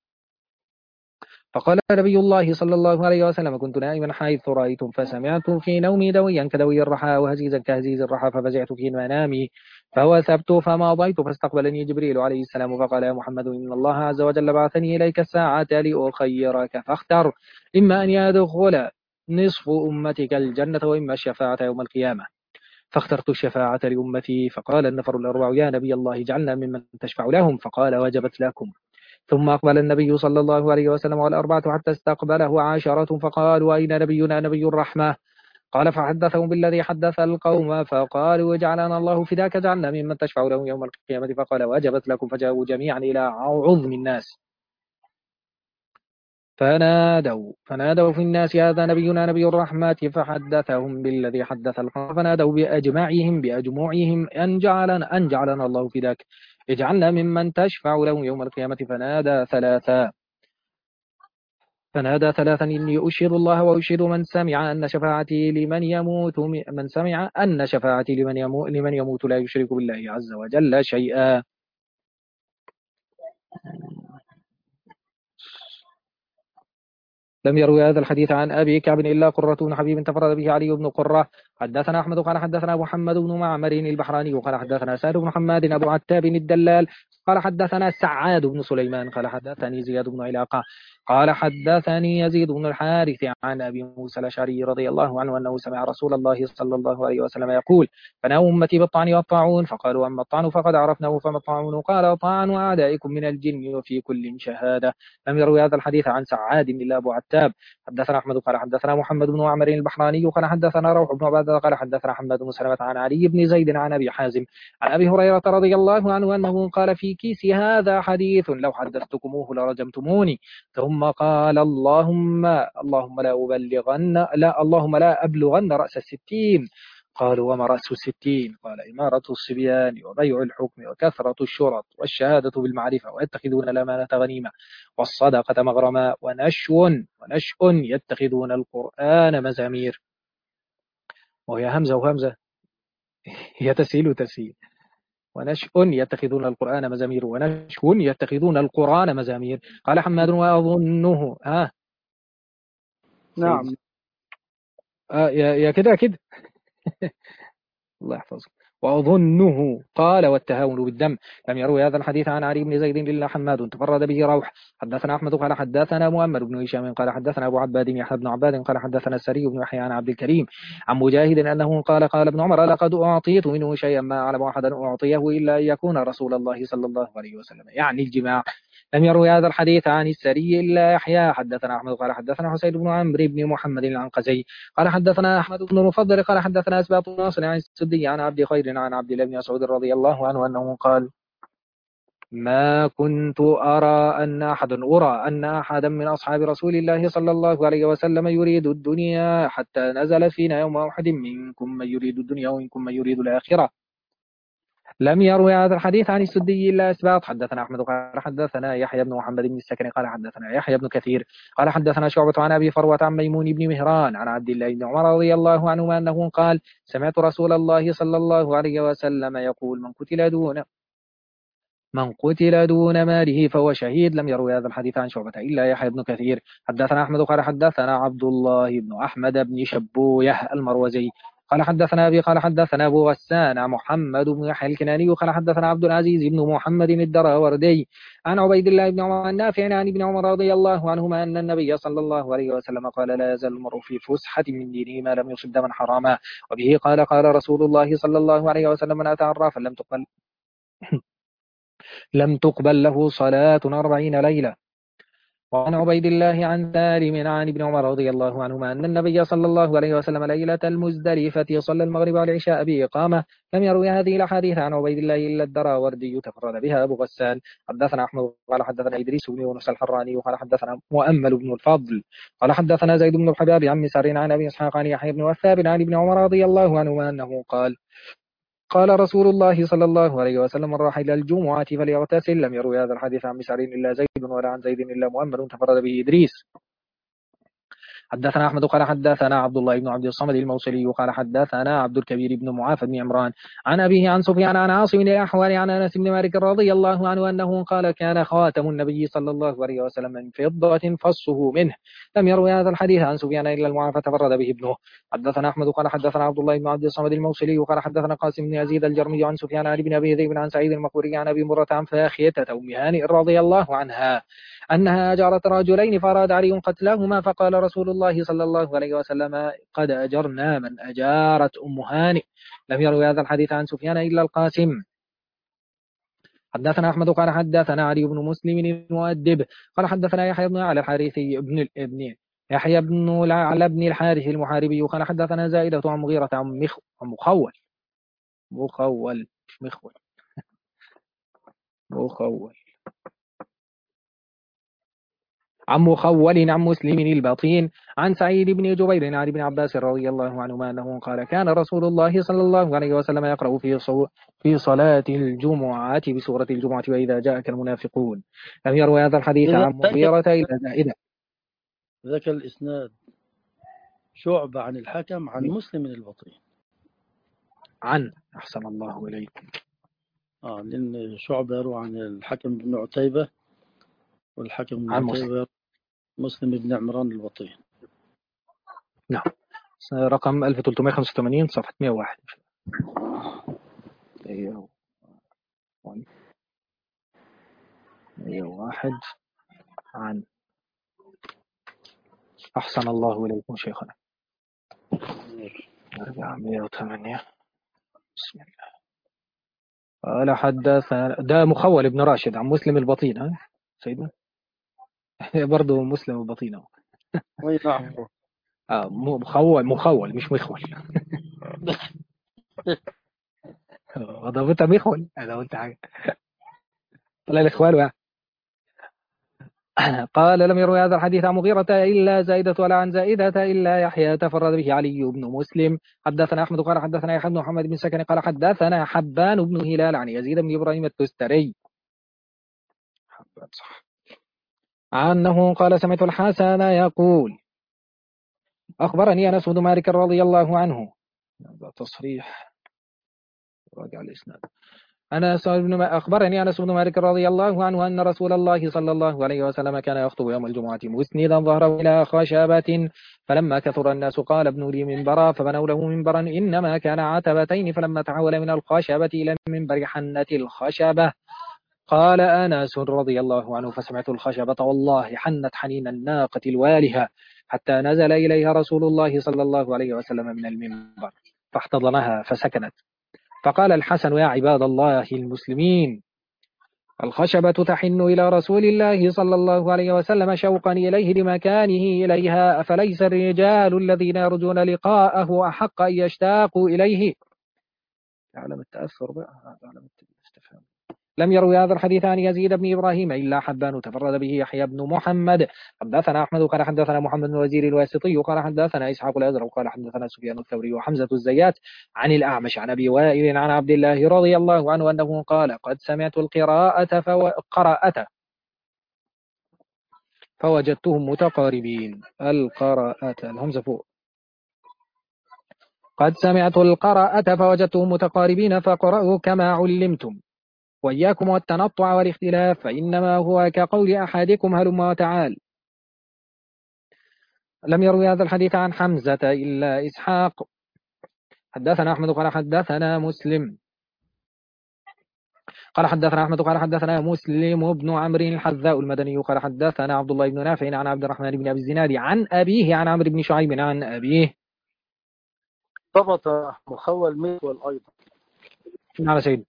فقال نبي الله صلى الله عليه وسلم كنت نائما حيث رأيتم فسمعت في نومي دويا كدوي الرحى وهزيزا كهزيز الرحى ففزعت في منامي فوثبت فمضيت فاستقبلني جبريل عليه السلام فقال يا محمد إن الله عز وجل بعثني إليك الساعة لأخيرك فاختر إما أن يدخل نصف أمتك الجنة وإما الشفاعة يوم القيامة فاخترت الشفاعة لأمتي. فقال النفر الأربع يا نبي الله اجعلنا ممن تشفع لهم فقال وجبت لكم. ثم أقبل النبي صلى الله عليه وسلم والأربعة حتى استقبله عشرة فقالوا أين نبينا نبي الرحمة؟ قال فحدثهم بالذي حدث القوم فقالوا جعلنا الله فداك جعلنا ممن تشفع لهم يوم القيامة فقال وجبت لكم. فجاءوا جميعا إلى عظم الناس فنادوا في الناس هذا نبينا نبي الرحمة فحدثهم بالذي حدث القوم فنادوا بأجمعهم أن جعلنا الله فداك اجعلنا ممن تشفع لهم يوم القيامة. فنادى ثلاثا إني أشهد الله وأشهد من سمع أن شفاعتي لمن يموت لا يشرك بالله عز وجل شيئا. لم يروي هذا الحديث عن أبي كعب إلا قرة بن حبيب تفرد به علي بن قرة. حدثنا أحمد قال حدثنا محمد بن معمر البحراني قال حدثنا سعد بن حماد أبو عتاب الدلال قال حدثنا سعاد بن سليمان قال حدثني زياد بن علاقة قال حدثني يزيد بن الحارث عن أبي موسى الأشعري رضي الله عنه أنه سمع رسول الله صلى الله عليه وسلم يقول فنأى أمتي بالطعن والطاعون فقالوا أما الطعن فقد عرفناه فما الطاعون قال طعن أعدائكم من الجن وفي كل شهادة. لم يروي هذا الحديث عن سعاد إلا أبو عتاب. حدثنا أحمد قال حدثنا محمد بن معمر البحراني قال حدثنا روح بن عبادة قال حدثنا حماد بن سلمة عن علي بن زيد عن أبي حازم عن أبي هريرة رضي الله عنه أنه قال في كيس هذا حديث لو حدثتكموه لرجمتموني. ثم قال اللهم لا أبلغن رأس 60. قالوا وما رأس 60؟ قال إمارة الصبيان وبيع الحكم وكثرة الشرط والشهادة بالمعرفة ويتخذون الأمانة غنيمة والصدقة مغرما ونشء يتخذون القرآن مزامير. وهي همزة وهمزة هي تسهيل وتسهيل. ونشء يتخذون القرآن مزامير ونشء يتخذون القرآن مزامير. قال حماد وأظنه نعم. يا كده كده الله يحفظه. وأظنه قال والتهاون بالدم. لم يروي هذا الحديث عن علي بن زيد إلا حماد تفرد به روح. حدثنا أحمد قال حدثنا مؤمل بن هشام قال حدثنا أبو عباد يحيى بن عباد قال حدثنا السري بن يحيى عن عبد الكريم عن مجاهد أنه قال ابن عمر لقد أعطيت منه شيئا ما أعلم أحدا أعطيه إلا أن يكون رسول الله صلى الله عليه وسلم يعني الجماع. لم يروي هذا الحديث عن السري إلا يحيى. حدثنا أحمد قال حدثنا حسين بن عمرو بن محمد العنقزي قال حدثنا أحمد بن المفضل قال حدثنا أسباط ناصر عن السدي عن عبد خير عن عبد الله بن مسعود رضي الله عنه أنه قال ما كنت أرى أن أحدا من أصحاب رسول الله صلى الله عليه وسلم يريد الدنيا حتى نزل فينا يوم أحد منكم من يريد الدنيا ومنكم من يريد الآخرة. لم يروي هذا الحديث عن السدي إلا إسباط. حدثنا أحمد قال حدثنا يحيى بن محمد بن السكن قال حدثنا يحيى بن كثير قال حدثنا شعبة عن أبي فروة عن ميمون بن مهران عن عبد الله بن عمر رضي الله عنهما أنه قال سمعت رسول الله صلى الله عليه وسلم يقول من قتل دون ماله فهو شهيد. لم يروي هذا الحديث عن شعبة إلا يحيى بن كثير. حدثنا أحمد قال حدثنا عبد الله بن أحمد بن شبويه المروزي قال حدثنا أبي قال حدثنا أبو غسان محمد بن يحيى الكناني قال حدثنا عبد العزيز بن محمد الدراوردي عن عبيد الله بن عمر النافع عن ابن عمر رضي الله عنهما أن النبي صلى الله عليه وسلم قال لا يزال المرء في فسحة من دينه ما لم يصب دما حراما. وبه قال رسول الله صلى الله عليه وسلم من أتى عرافا لم تقبل له صلاة 40 ليلة. وعن عبيد الله عن سالم عن ابن عمر رضي الله عنهما أن النبي صلى الله عليه وسلم ليلة المزدلفة صلى المغرب والعشاء بإقامة. لم يروي هذه الأحاديث عن عبيد الله إلا الدراوردي تفرد بها أبو غسان. حدثنا أحمد قال حدثنا إدريس بن يونس الحراني وقال حدثنا مؤمل بن الفضل قال حدثنا زيد بن الحباب عن مسار عن أبي إسحاق عن يحيى بن وثاب عن ابن عمر رضي الله عنهما أنه قال رسول الله صلى الله عليه وسلم من راح إلى الجمعة فليغتسل. لم يروي هذا الحديث عن مسعر إلا زيد ولا عن زيد إلا مؤمل تفرد به إدريس. حدثنا أحمد قال حدثنا عبد الله بن عبد الصمد الموصلي قال حدثنا عبد الكبير بن معافى بن عمران عن أبيه عن سفيان عن عاصم بن الأحوال عن أنس بن مالك رضي الله عنه أنه قال كان خاتم النبي صلى الله عليه وسلم من فضة فصه منه. لم يروي هذا الحديث عن سفيان إلا المعافى تفرد به ابنه. حدثنا أحمد قال حدثنا عبد الله بن عبد الصمد الموصلي قال حدثنا قاسم بن يزيد الجرمي عن سفيان عن ابن أبي ذئب عن سعيد المقبوري عن أبي مرة عن فاخية أم هانئ رضي الله عنها أنها أجرت رجلين فأراد علي قتلهما فقال رسول الله صلى الله عليه وسلم قد أجرنا من أجارت أم هانئ. لم يروي هذا الحديث عن سفيان إلا القاسم. حدثنا أحمد قال حدثنا علي بن مسلم المؤدب قال حدثنا يحيى بن على الحارثي ابن يحيى بن على بن الحارث المحاربي قال حدثنا زائدة عن مغيرة عن مخول مش مخول مخول عن مخول عن مسلم البطين عن سعيد بن جبير عن ابن عباس رضي الله عنهما أنه قال كان رسول الله صلى الله عليه وسلم يقرأ في صلاة الجمعة بسورة الجمعة وإذا جاءك المنافقون. لم يروي هذا الحديث عن مغيرة إلا زائدة. ذاك الإسناد شعبة عن الحكم عن مسلم البطين عن أحسن الله إليكم. لأن شعبة يروى عن الحكم بن عتيبة والحكم بن عتيبة مسلم بن عمران البطين. نعم. رقم 1385 صفحة 101. أيوه 101 عن أحسن الله إليكم شيخنا 408. بسم الله. قال حدثنا ده مخول بن راشد عن مسلم البطين. ها سيدنا برضه مسلم البطين نعم. مخول مش مخول. ضبطها مخول هذا قلت حاجة طلع الإخوان قال لم يروي هذا الحديث عن مغيرة إلا زائدة ولا عن زائدة إلا يحيى تفرد به علي بن مسلم. حدثنا أحمد قال حدثنا يحيى بن محمد بن سكن قال حدثنا حبان بن هلال عن يزيد بن إبراهيم التستري عنه قال سمعت الحسن يقول أخبرني أنس بن مالك رضي الله عنه. هذا تصريح راجع الإسناد. أخبرني أنس بن مالك رضي الله عنه أن رسول الله صلى الله عليه وسلم كان يخطب يوم الجمعة مسندا ظهره إلى خشبة فلما كثر الناس قال ابنوا لي منبرا فبنوا له منبرا إنما كان عتبتين فلما تحول من الخشبة إلى المنبر حنت الخشبة. قال أنس رضي الله عنه فسمعت الخشبة والله حنت حنين الناقة الوالهة حتى نزل إليها رسول الله صلى الله عليه وسلم من المنبر فاحتضنها فسكنت. فقال الحسن يا عباد الله المسلمين الخشبة تحن إلى رسول الله صلى الله عليه وسلم شوقا إليه لمكانه إليها أفليس الرجال الذين يرجون لقاءه أحق أن يشتاقوا إليه. علم التأثر بقى علم الاستفهام. لم يروي هذا الحديث عن يزيد بن إبراهيم إلا حبان تفرد به يحيى بن محمد. حدثنا أحمد قال حدثنا محمد بن وزير الواسطي قال حدثنا إسحاق الأزرق قال حدثنا سفيان الثوري وحمزة الزيات عن الأعمش عن أبي وائل عن عبد الله رضي الله عنه أنه قال قد سمعت القراءة فوجدتهم متقاربين. القراءة الهمزة فوق. قد سمعت القراءة فوجدتهم متقاربين فقرأوا كما علمتم وإياكم والتنطع والاختلاف فإنما هو كقول أحدكم هلم وتعال. لم يروي هذا الحديث عن حمزة إلا إسحاق. حدثنا أحمد قال حدثنا مسلم قال حدثنا أحمد قال حدثنا مسلم بن عمرو الحذاء المدني قال حدثنا عبد الله بن نافع عن عبد الرحمن بن أبي الزناد عن أبيه عن عمرو بن شعيب عن أبيه. ضبط مخول مخول أيضا. نعم سيد.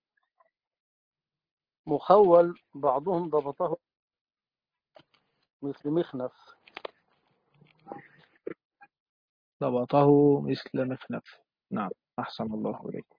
مخول بعضهم ضبطه مثل مخنف. ضبطه مثل مخنف. نعم أحسن الله إليكم.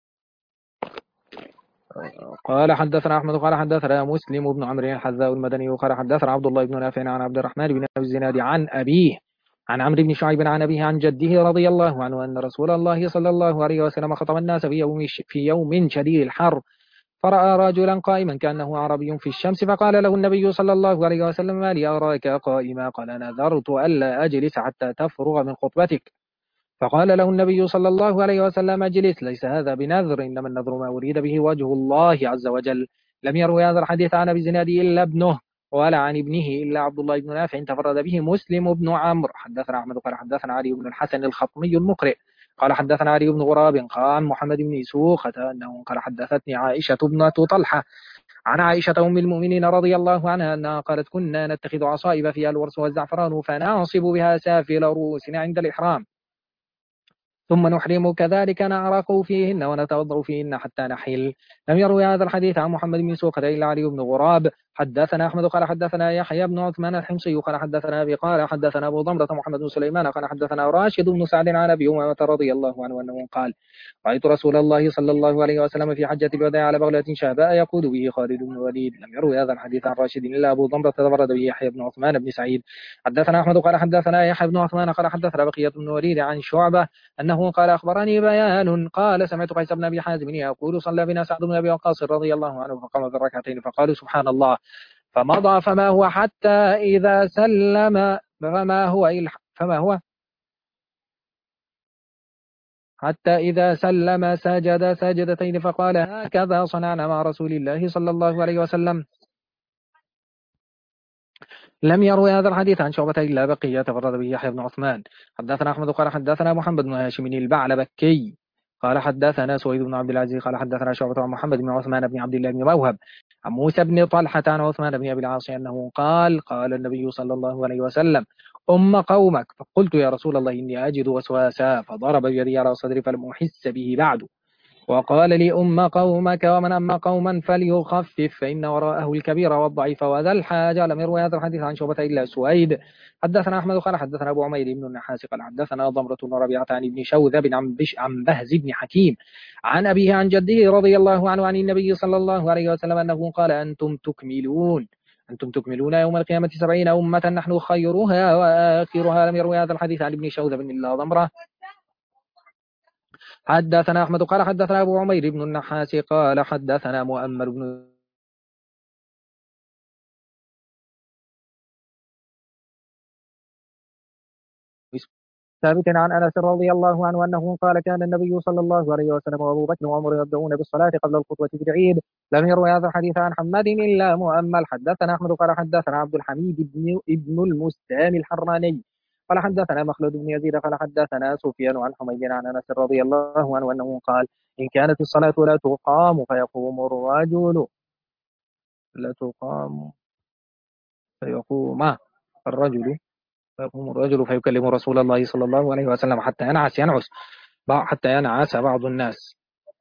قال حدثنا أحمد قال حدثنا مسلم بن عمرو الحذاء المدني قال حدثنا عبد الله بن نافع عن عبد الرحمن بن أبي الزناد عن أبيه عن عمرو بن شعيب عن أبيه عن جده رضي الله عنه أن رسول الله صلى الله عليه وسلم خطب الناس في يوم شديد الحر فرأى رجلا قائما كأنه عربي في الشمس، فقال له النبي صلى الله عليه وسلم: ما لي أراك قائما؟ قال: نذرت ألا أجلس حتى تفرغ من خطبتك. فقال له النبي صلى الله عليه وسلم: اجلس، ليس هذا بنذر، إنما النذر ما أريد به وجه الله عز وجل. لم يروي هذا الحديث عن أبي الزناد إلا ابنه، ولا عن ابنه إلا عبد الله بن نافع، تفرد به مسلم بن عمرو. حدثنا أحمد قال حدثنا علي بن الحسن الخطمي المقرئ قال حدثنا علي بن غراب قال محمد بن سوخة أنه قال حدثتني عائشة ابنة طلحة عن عائشة أم المؤمنين رضي الله عنها أنها قالت: كنا نتخذ عصائب فيها الورس والزعفران فنعصب بها سافل رؤوسنا عند الإحرام، ثم نحرم كذلك نعرق فيهن ونتوضأ فيهن حتى نحل. لم يروي هذا الحديث عن محمد بن سوقة إلا علي بن غراب. حدثنا أحمد قال حدثنا يحيى بن عثمان الحمصي قال حدثنا أبي قال حدثنا أبو ضمرة محمد بن سليمان قال حدثنا راشد بن سعد عن أبي أمامة رضي الله عنه أنه قال: رأيت رسول الله صلى الله عليه وسلم في حجة الوداع على بغلة شاباء يقود به خالد بن الوليد. لم يروي هذا الحديث عن راشد إلا أبو ضمرة تفرد به يحيى بن عثمان بن سعيد. حدثنا أحمد قال حدثنا يحيى بن عثمان قال حدثنا بقية بن الوليد عن شعبة أنه قال: أخبرني بيان قال: سمعت قيس بن أبي حازم يقول: صلى بنا سعد بن أبي وقاص رضي الله عنه فقام بالركعتين فقالوا: سبحان الله، فمضى فما هو حتى إذا سلم فما هو حتى إذا سلم سجد سجدتين فقال: هكذا صنعنا مع رسول الله صلى الله عليه وسلم. لم يروي هذا الحديث عن شعبة إلا بقية تفرد به يحيى بن عثمان. حدثنا أحمد قال حدثنا محمد بن هاشم البعلبكي قال حدثنا سويد بن عبد العزيز قال حدثنا شعبة عن محمد بن عثمان بن عبد الله بن موهب عن موسى بن طلحة عن عثمان بن أبي العاص أنه قال: قال النبي صلى الله عليه وسلم: قومك. فقلت: يا رسول الله إني أجد وسواسا، فضرب بيدي على صدري فلم أحس به بعد، وقال لي: قومك، ومن قوما فليخفف، فإن وراءه الكبير والضعيف وذا الحاجة. لم يروي هذا الحديث عن شعبة إلا سويد. حدثنا أحمد قال حدثنا أبو عمير بن النحاس قال حدثنا ضمرة بن ربيعة عن ابن شوذب عن بهز بن حكيم عن أبيه عن جده رضي الله عنه عن النبي صلى الله عليه وسلم أنه قال: أنتم تكملون يوم القيامة 70 أمة نحن خيرها وآخرها. لم يروي هذا الحديث عن ابن شوذب إلا ضمرة. حدثنا أحمد قال حدثنا أبو عمير بن النحاس قال حدثنا مؤمل بن ثابت عن أنس رضي الله عنه أنه قال: كان النبي صلى الله عليه وسلم وأبو بكر وعمر يبدأون بالصلاة قبل الخطبة في العيد. لم يروي هذا الحديث عن حماد إلا مؤمل. حدثنا أحمد قال حدثنا عبد الحميد ابن المستام الحراني قال حدثنا مخلد بن يزيد قال حدثنا سفيان عن حميد عن أنس رضي الله عنه أنه قال: إن كانت الصلاة لا تقام فيقوم الرجل لا تقام فيقوم الرجل فيقوم الرجل فيكلم رسول الله صلى الله عليه وسلم حتى ينعس بعض الناس.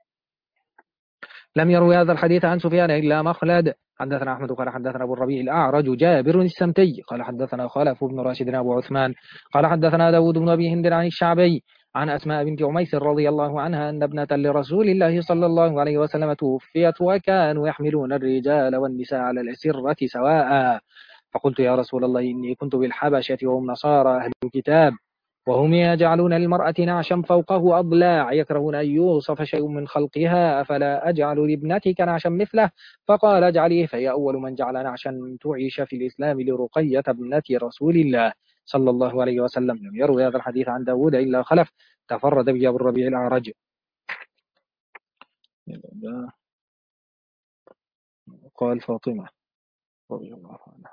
لم يروي هذا الحديث عن سفيان إلا مخلد. حدثنا أحمد قال حدثنا أبو الربيع الأعرج جابر السمتي قال حدثنا خلف بن راشد أبو عثمان قال حدثنا داود بن أبي هند عن الشعبي عن أسماء بنت عميس رضي الله عنها أن ابنة لرسول الله صلى الله عليه وسلم توفيت وكانوا يحملون الرجال والنساء على الأسرة سواء. فقلت: يا رسول الله إني كنت بالحبشة وهم نصارى أهل الكتاب، وهم يجعلون للمرأة نعشا فوقه أضلاع، يكرهون أن يوصف شيء من خلقها، أفلا أجعل لابنتك نعشا مثله؟ فقال: اجعليه، فهي أول من جعل نعشا تعيش في الإسلام لرقية ابنة رسول الله صلى الله عليه وسلم. لم يروي هذا الحديث عن داود إلا خلف تفرد به أبو الربيع الأعرج. قال فاطمة رضي الله عنها.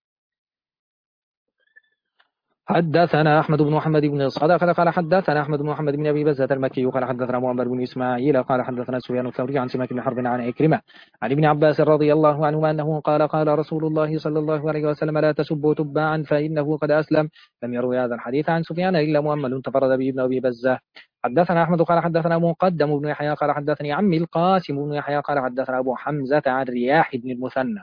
حدثنا أحمد بن محمد بن صدقة قال حدثنا أحمد بن محمد بن أبي بزة المكي قال حدثنا محمد بن إسماعيل قال حدثنا سفيان الثوري عن سماك بن حرب عن عكرمة عن ابن عباس رضي الله عنهما أنه قال: قال رسول الله صلى الله عليه وسلم: لا تسبوا تباعا فإنه قد أسلم. لم يروي هذا الحديث عن سفيان إلا مؤمل تفرد به ابن أبي بزة. حدثنا أحمد قال حدثنا مقدم بن يحيى قال حدثني عمي القاسم بن يحيى قال حدثنا أبو حمزة عن رياح بن المثنى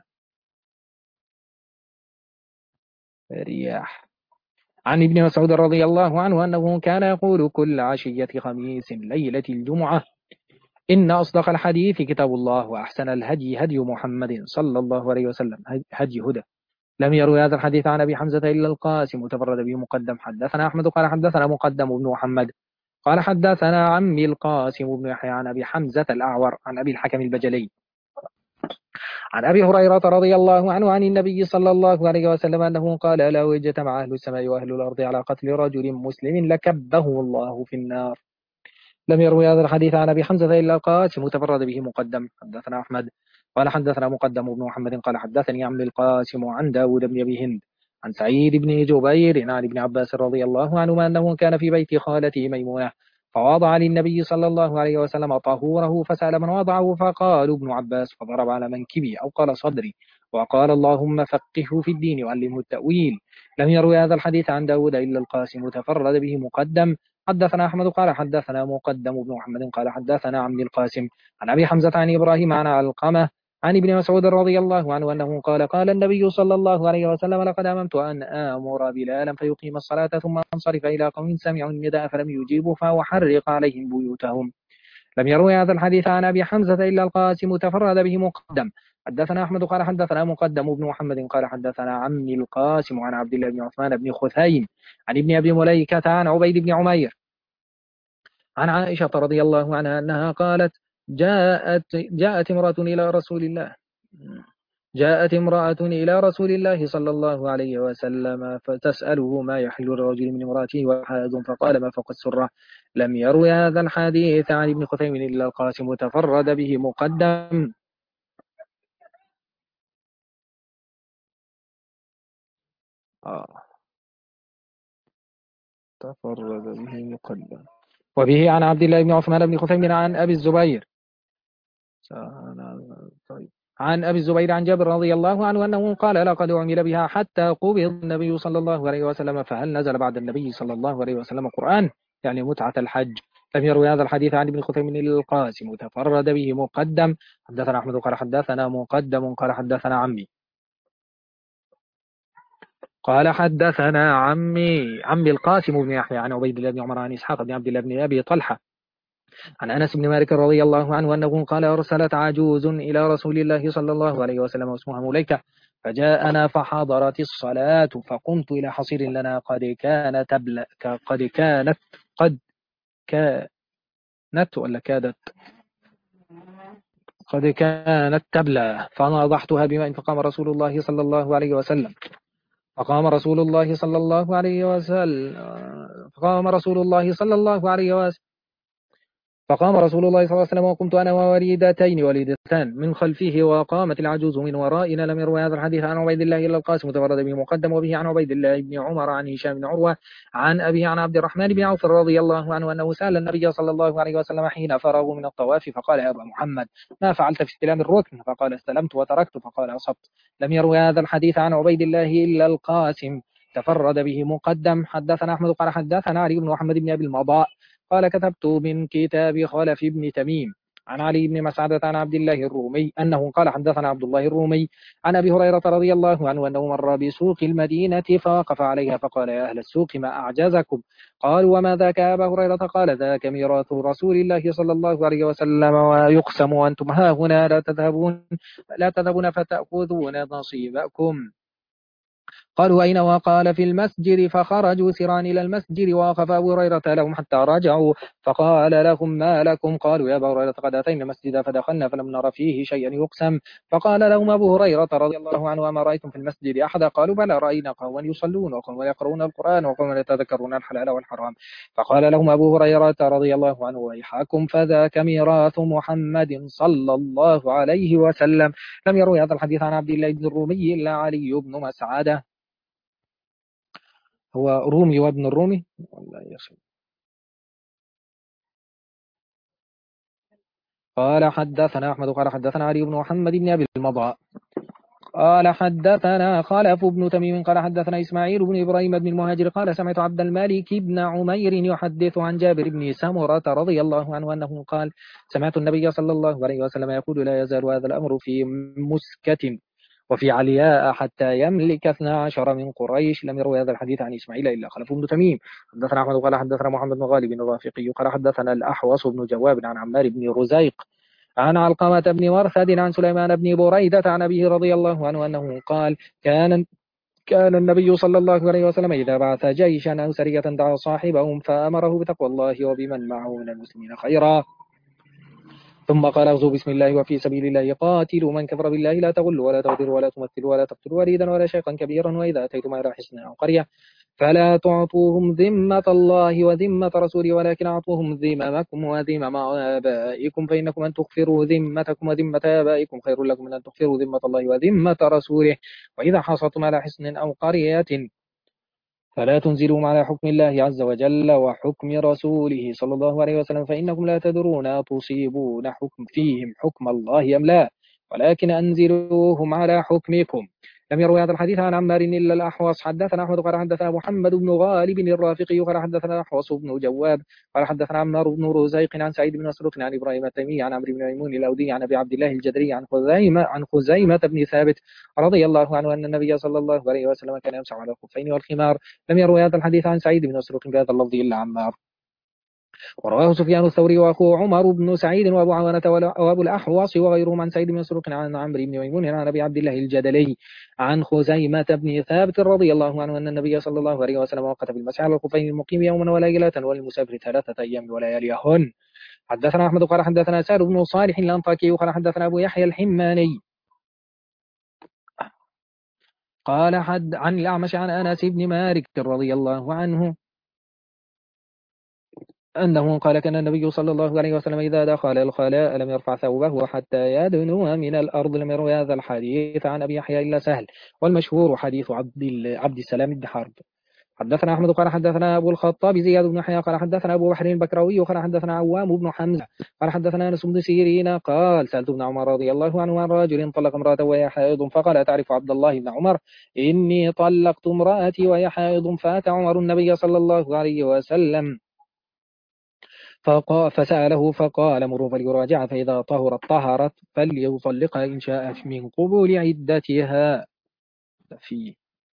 رياح عن ابن مسعود رضي الله عنه أنه كان يقول كل عشية خميس ليلة الجمعة: إن أصدق الحديث كتاب الله، وأحسن الهدي هدي محمد صلى الله عليه وسلم هدي هدى. لم يروي هذا الحديث عن أبي حمزة إلا القاسم تفرد به مقدم. حدثنا أحمد قال حدثنا مقدم بن محمد قال حدثنا عمي القاسم بن يحيى عن أبي حمزة الأعور عن أبي الحكم البجلي عن أبي هريرة رضي الله عنه عن النبي صلى الله عليه وسلم أنه قال لو اجتمع أهل السماء وأهل الأرض على قتل رجل مسلم لكبه الله في النار. لم يروي هذا الحديث عن أبي حمزة إلا القاسم تفرد به مقدم. حدثنا أحمد قال حدثنا مقدم بن محمد قال حدثني عن القاسم عن داود بن أبي هند عن سعيد بن جبير عن ابن عباس رضي الله عنهما أنه كان في بيت خالته ميمونة فوضع للنبي صلى الله عليه وسلم طهوره فسأل من وضعه فقال ابن عباس فضرب على منكبي أو قال صدري وقال اللهم فقهه في الدين وعلمه التأويل. لم يروي هذا الحديث عن داود إلا القاسم تفرد به مقدم. حدثنا أحمد قال حدثنا مقدم بن محمد قال حدثنا عبد القاسم عن أبي حمزة عن إبراهيم عن علقمة عن ابن مسعود رضي الله عنه أنه قال قال النبي صلى الله عليه وسلم لقد أممت أن آمر بلالا فيقيم الصلاة ثم أنصرف إلى قوم سمعوا النداء فلم يجيبوا فأحرق عليهم بيوتهم. لم يروي هذا الحديث عن أبي حمزة إلا القاسم تفرد به مقدم. حدثنا أحمد قال حدثنا مقدم بن محمد قال حدثنا عمي القاسم عن عبد الله بن عثمان بن خثيم عن ابن أبي مليكة عن عبيد بن عمير عن عائشة رضي الله عنها أنها قالت جاءت امرأة إلى رسول الله صلى الله عليه وسلم فتسأله ما يحل الرجل من امرأته وحائض فقال ما فوق السرة. لم يروي هذا الحديث عن ابن خثيم إلا القاسم تفرد به مقدم. تفرد به مقدم. وبه عن عبد الله بن عثمان بن خثيم عن أبي الزبير عن أبي الزبير عن جابر رضي الله عنه أنه قال لقد عمل بها حتى قبض النبي صلى الله عليه وسلم فهل نزل بعد النبي صلى الله عليه وسلم قرآن يعني متعة الحج. لم يروي هذا الحديث عن ابن خثيم إلا القاسم تفرد به مقدم. حدثنا أحمد قال حدثنا مقدم قال حدثنا عمي قال حدثنا عمي القاسم بن يحيى عن عبيد الله بن عمر عن إسحاق بن عبد الله بن أبي طلحة عن أنس بن مالك رضي الله عنه أنه قال أرسلت عجوز إلى رسول الله صلى الله عليه وسلم واسمها مليكة فجاءنا فحضرت الصلاة فقمت إلى حصير لنا قد كانت تبلى فنضحتها بماء فقام رسول الله صلى الله عليه وسلم فقام رسول الله صلى الله عليه وسلم وقمت أنا وليدتان من خلفه وقامت العجوز من ورائنا. لم يروي هذا الحديث عن عبيد الله إلا القاسم تفرد به مقدم. وبه عن عبيد الله بن عمر عن هشام بن عروة عن أبي عن عبد الرحمن بن عوف رضي الله عنه أنه سأل النبي صلى الله عليه وسلم حين فرغوا من الطواف فقال يا أبا محمد ما فعلت في استلام الركن فقال استلمت وتركت فقال أصبت. لم يروي هذا الحديث عن عبيد الله إلا القاسم تفرد به مقدم. حدثنا أحمد قال حدثنا علي بن محمد بن أبي المضاء قال كتبت من كتاب خلف بن تميم عن علي بن مسعدة عن عبد الله الرومي أنه قال حدثنا عبد الله الرومي عن أبي هريرة رضي الله عنه أنه مر بسوق المدينة فوقف عليها فقال يا أهل السوق ما أعجزكم قالوا وما ذاك يا أبا هريرة قال ذاك ميراث رسول الله صلى الله عليه وسلم ويقسم وأنتم ها هنا لا تذهبون فتأخذون نصيبكم. قالوا أين وقال في المسجد فخرجوا سران إلى المسجد ووقف أبو هريرة لهم حتى رجعوا فقال لهم ما لكم قالوا يا أبا هريرة قد أتينا المسجد فدخلنا فلم نرى فيه شيئا يقسم فقال لهم أبو هريرة رضي الله عنه وما رأيتم في المسجد أحدا قالوا بلى رأينا قوما يصلون وقوما يقرؤون القرآن وقوما يتذكرون الحلال والحرام فقال لهم أبو هريرة رضي الله عنه ويحكم فذاك ميراث محمد صلى الله عليه وسلم. لم يروي هذا الحديث عن عبد الله بن الرومي إلا علي بن مسعدة. هو رومي وابن الرومي قال حدثنا أحمد قال حدثنا علي بن محمد بن أبي المضاء قال حدثنا خلف بن تميم قال حدثنا إسماعيل بن إبراهيم بن المهاجر قال سمعت عبد الملك بن عمير يحدث عن جابر بن سمرة رضي الله عنه أنه قال سمعت النبي صلى الله عليه وسلم يقول لا يزال هذا الأمر في مسكة وفي علياء حتى يملك 12 من قريش. لم يروي هذا الحديث عن إسماعيل إلا خلف بن تميم. حدثنا أحمد قال حدثنا محمد بن غالب الرافقي قال حدثنا الأحوص بن جواب عن عمار بن رزيق عن علقمة بن مرثد عن سليمان بن بريدة عن أبيه رضي الله عنه أنه قال كان النبي صلى الله عليه وسلم إذا بعث جيشا أو سرية دعا صاحبهم فأمره بتقوى الله وبمن معه من المسلمين خيرا. ثم قال اغزوا بسم الله وفي سبيل الله قاتلوا من كفر بالله لا تغلوا ولا تغدروا ولا تمثلوا ولا تقتلوا وليدا ولا شيخا كبيرا وإذا أتيتم إلى حصن أو قرية فلا تعطوهم ذمة الله وذمة رسوله ولكن أعطوهم ذممكم وذمم آبائكم فإنكم أن تغفروا ذمتكم وذمة آبائكم خير لكم من أن تغفروا ذمة الله وذمة رسوله وإذا حصلتم على حصن أو قرية فلا تنزلوا على حكم الله عز وجل وحكم رسوله صلى الله عليه وسلم فإنكم لا تدرون تصيبون حكم فيهم حكم الله أم لا ولكن أنزلوهم على حكمكم. لم يروي هذا الحديث عن عمار إلا الأحوص. حدثنا أحمد قال حدثنا محمد بن غالب الرافقي قال حدثنا الأحوص بن جواب قال حدثنا عمار بن رزيق عن سعيد بن مسروق عن إبراهيم التيمي عن عمرو بن ميمون الأودي عن أبي عبد الله الجدري عن خزيمة بن ثابت رضي الله عنه أن النبي صلى الله عليه وسلم كان يمسح على الخفين والخمار. لم يروي هذا الحديث عن سعيد بن مسروق بهذا اللفظ إلا عمار. ورواه سفيان الثوري وأخوه عمر بن سعيد وأبو عوانة وأبو الأحوص وغيرهم عن سعيد بن مسروق عن عمرو بن ميمون عن أبي عبد الله الجدلي عن خزيمة بن ثابت رضي الله عنه أن النبي صلى الله عليه وسلم وقت بالمسح على الخفين المقيم يوما وليلة وللمسافر 3 أيام ولياليهن. حدثنا أحمد قال حدثنا سعد بن صالح الأنطاكي قال حدثنا أبو يحيى الحماني قال عن الأعمش عن أنس بن مالك رضي الله عنه أنه قال كان النبي صلى الله عليه وسلم إذا دخل الخلاء لم يرفع ثوبه حتى يدنو من الأرض. لم يروي هذا الحديث عن أبي يحيى إلا سهل والمشهور حديث عبد السلام بن حرب. حدثنا أحمد قال حدثنا أبو الخطاب زياد بن يحيى قال حدثنا أبو بحر البكراوي قال حدثنا عوام بن حمزة قال حدثنا أنس بن سيرين قال سألت ابن عمر رضي الله عنه عن رجل طلق امرأته وهي حائض فقال تعرف عبد الله بن عمر إني طلقت امرأتي وهي حائض فأتى عمر النبي صلى الله عليه وسلم فسأله فقال مروا فليراجع فإذا طهرت طهرت فليطلقها إن شاء من قبول عدتها. فيه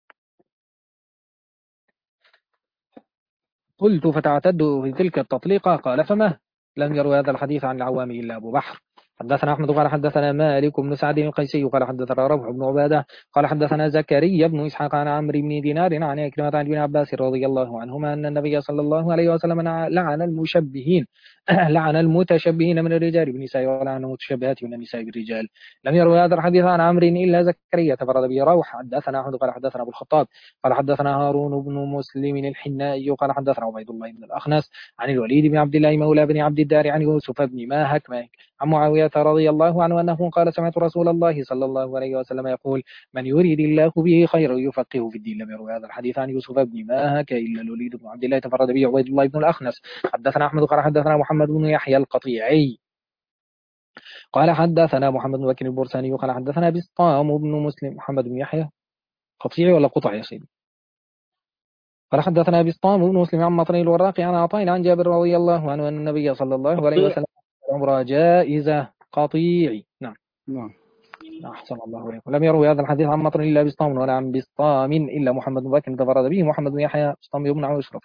قلت فتعتد في تلك التطليقة قال فما. لم يروي هذا الحديث عن العوام إلا أبو بحر. حدثنا أحمد قال حدثنا مالك بن سعد القيسي قال حدثنا ربح بن عبادة قال حدثنا زكريا بن إسحاق عن عمرو بن دينار عن عكرمة عن ابن عباس رضي الله عنهما أن النبي صلى الله عليه وسلم لعن المشبهين لعن المتشبهين من الرجال بالنساء ولعن المتشبهات من النساء بالرجال. لم يروي هذا الحديث عن عمرو إلا زكريا تفرد به روح. حدثنا أحمد قال حدثنا أبو الخطاب قال حدثنا هارون بن مسلم الحنائي قال حدثنا عبيد الله بن الأخنس عن الوليد بن عبد الله مولى بن عبد الدار عن يوسف بن ماهك عن معاوية رضي الله عنه أنه قال سمعت رسول الله صلى الله عليه وسلم يقول من يريد الله به خيرا يفقهه في الدين. لم يروي هذا الحديث عن يوسف بن ماهك إلا الوليد بن عبد الله تفرد به عبيد الله بن الأخنس. حدثنا أحمد قال حدثنا محمد بن يحيى القطيعي قال حدثنا محمد بن بكر البرساني قال حدثنا بسطام بن مسلم. محمد بن يحيى قطيعي ولا قطع يا سيدي؟ قال حدثنا بسطام بن مسلم عن مطري الوراقي عن عطاء عن جابر رضي الله عنه أن النبي صلى الله عليه وسلم العمرة جائزة قطيعي. نعم أحسن الله إليكم. لم يروي هذا الحديث عن مطر إلا بسطام ولا عن بسطام إلا محمد بن بكر تفرد به محمد بن يحيى بسطام بن أشرف.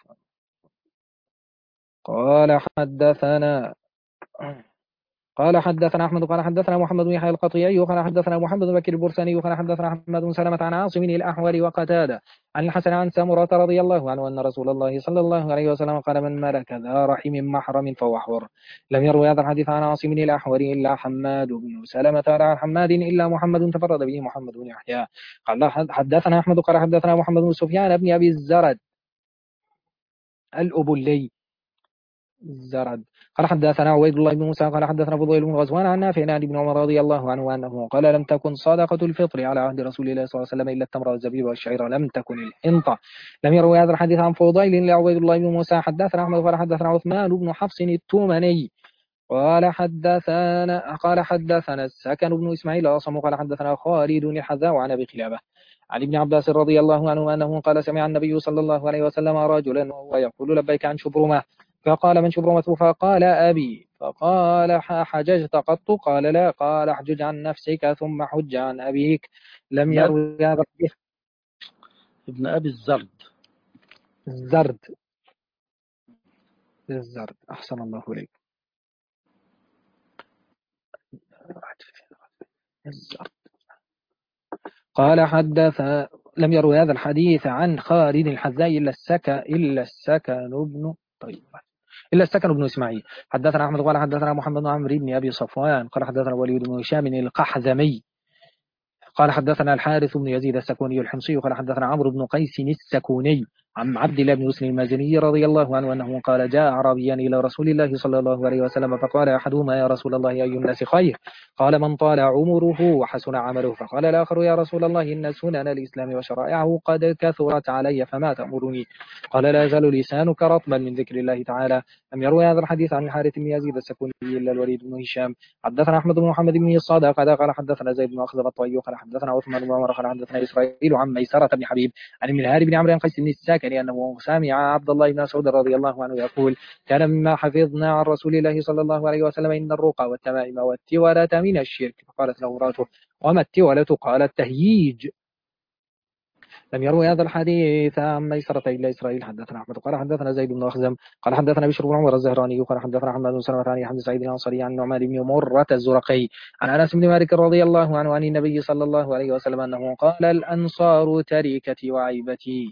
قال حدثنا أحمد قال حدثنا محمد بن يحيى القطيعي قال حدثنا محمد بن بكر البرساني قال حدثنا أحمد بن سلمة عن عاصم الأحول وقتادة عن الحسن عن سامرة رضي الله عنه أن رسول الله صلى الله عليه وسلم قال من ملك ذا رحم محرم فهو حر. لم يروي هذا الحديث عن عاصم الأحول إلا حماد بن سلمة عن حماد إلا محمد تفرد به محمد بن يحيى. قال حدثنا أحمد قال حدثنا محمد بن سفيان بن أبي الزرد الأبلي زرد قال حدثنا عبيد الله بن موسى قال حدثنا فضيل بن غزوان عن نافع عن ابن عمر رضي الله عنه أنه قال لم تكن صدقة الفطر على عهد رسول الله صلى الله عليه وسلم إلا التمر والزبيب والشعير لم تكن الحنطة. لم يروي هذا الحديث عن فضيل لعبيد الله بن موسى. حدثنا أحمد قال حدثنا عثمان بن حفص التومني قال حدثنا السكن بن إسماعيل الأصم قال حدثنا خالد الحذاء عن أبي قلابة عن ابن عباس رضي الله عنه أنه قال سمع النبي صلى الله عليه وسلم رجلا وهو يقول لبيك عن شبرمة فقال من شبرمة فقال أبي فقال حججت قط قال لا قال احجج عن نفسك ثم حج عن أبيك. لم يروي هذا الحديث. ابن أبي الزرد الزرد أحسن الله إليك. قال لم يروي هذا الحديث عن خالد الحذاء إلا السكن ابن إلا السكن بن إسماعيل. حدثنا أحمد قال حدثنا محمد بن عمرو بن أبي صفوان قال حدثنا الوليد بن هشام القحزمي قال حدثنا الحارث بن يزيد السكوني الحمصي قال حدثنا عمرو بن قيس السكوني عن عبد الله بن مسلم المازني رضي الله عنه أنه قال جاء أعرابيان إلى رسول الله صلى الله عليه وسلم فقال أحدهما يا رسول الله أي الناس خير قال من طال عمره وحسن عمله فقال الآخر يا رسول الله إن سنن الإسلام وشرائعه قد كثرت علي فما تأمرني قال لا يزال لسانك رطبا من ذكر الله تعالى. لم يروي هذا الحديث عن الحارث بن يزيد السكوني إلا الوليد بن هشام. حدثنا أحمد بن محمد بن الصادق قال حدثنا زيد بن أخزب الطوي قال حدثنا عثمان بن عمر قال حدثنا إسرائيل عن ميسرة بن حبيب عن المنهار بن عمرو بن قيس بن الساكني أنه سمع عبد الله بن مسعود رضي الله عنه يقول كان مما حفظنا عن رسول الله صلى الله عليه وسلم إن الرقى والتمائم والتولة من الشرك فقالت له امرأته وما التولة قال التهييج. لم يروي هذا الحديث عن ميسرة إلا إسرائيل. حدثنا أحمد قال حدثنا زيد بن أخزم قال حدثنا بشر بن عمر الزهراني قال حدثنا حماد بن سلمة عن حمد سعيد الأنصاري عن نعمان بن مرة الزرقي عن أنس بن مالك رضي الله عنه عن النبي صلى الله عليه وسلم أنه قال الأنصار تركتي وعيبتي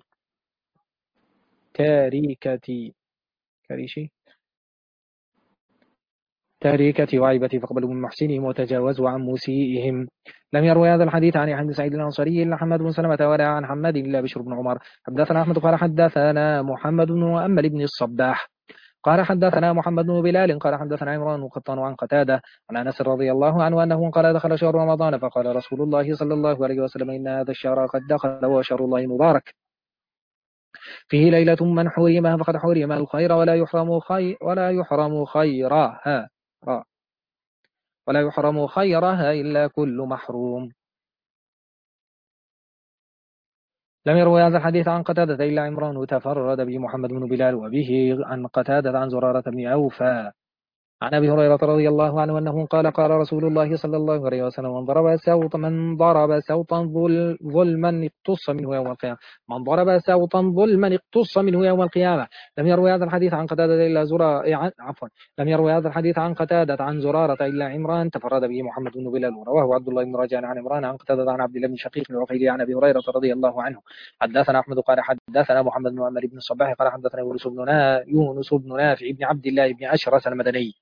تاريكتي وعيبتي فاقبلوا من محسنهم وتجاوزوا عن مسيئهم. لم يروي هذا الحديث عن حمد سعيد الأنصاري إلا حماد بن سلمة ولا عن حماد إلا بشر بن عمر. حدثنا أحمد قال حدثنا محمد بن مؤمل بن الصباح قال حدثنا محمد بن بلال قال حدثنا عمران وقطان عن قتادة عن أنس رضي الله عنه أنه قال دخل شهر رمضان فقال رسول الله صلى الله عليه وسلم إن هذا الشهر قد دخل وهو شهر الله مبارك فيه ليلة من حرمها فقد حرم الخير ولا يحرم خيرها إلا كل محروم. لم يروي هذا الحديث عن قتادة إلا عمران وتفرد به محمد بن بلال وبه عن قتادة عن زرارة بن أوفى عن أبي هريرة رضي الله عنه أنه قال رسول الله صلى الله عليه وسلم من ضرب سوطا ظلما اقتص منه يوم القيامة لم يروي هذا الحديث عن قتادة إلا لم يروي هذا الحديث عن قتادة عن زرارة إلا عمران تفرد به محمد بن بلال ورواه عبد الله بن رجاء عن عمران عن قتادة عن عبد الله بن شقيق العقيلي عن أبي هريرة رضي الله عنه. حدثنا أحمد قال حدثنا محمد بن عمر بن الصباح قال حدثنا يونس بن نافع بن عبد الله بن أشرس المدني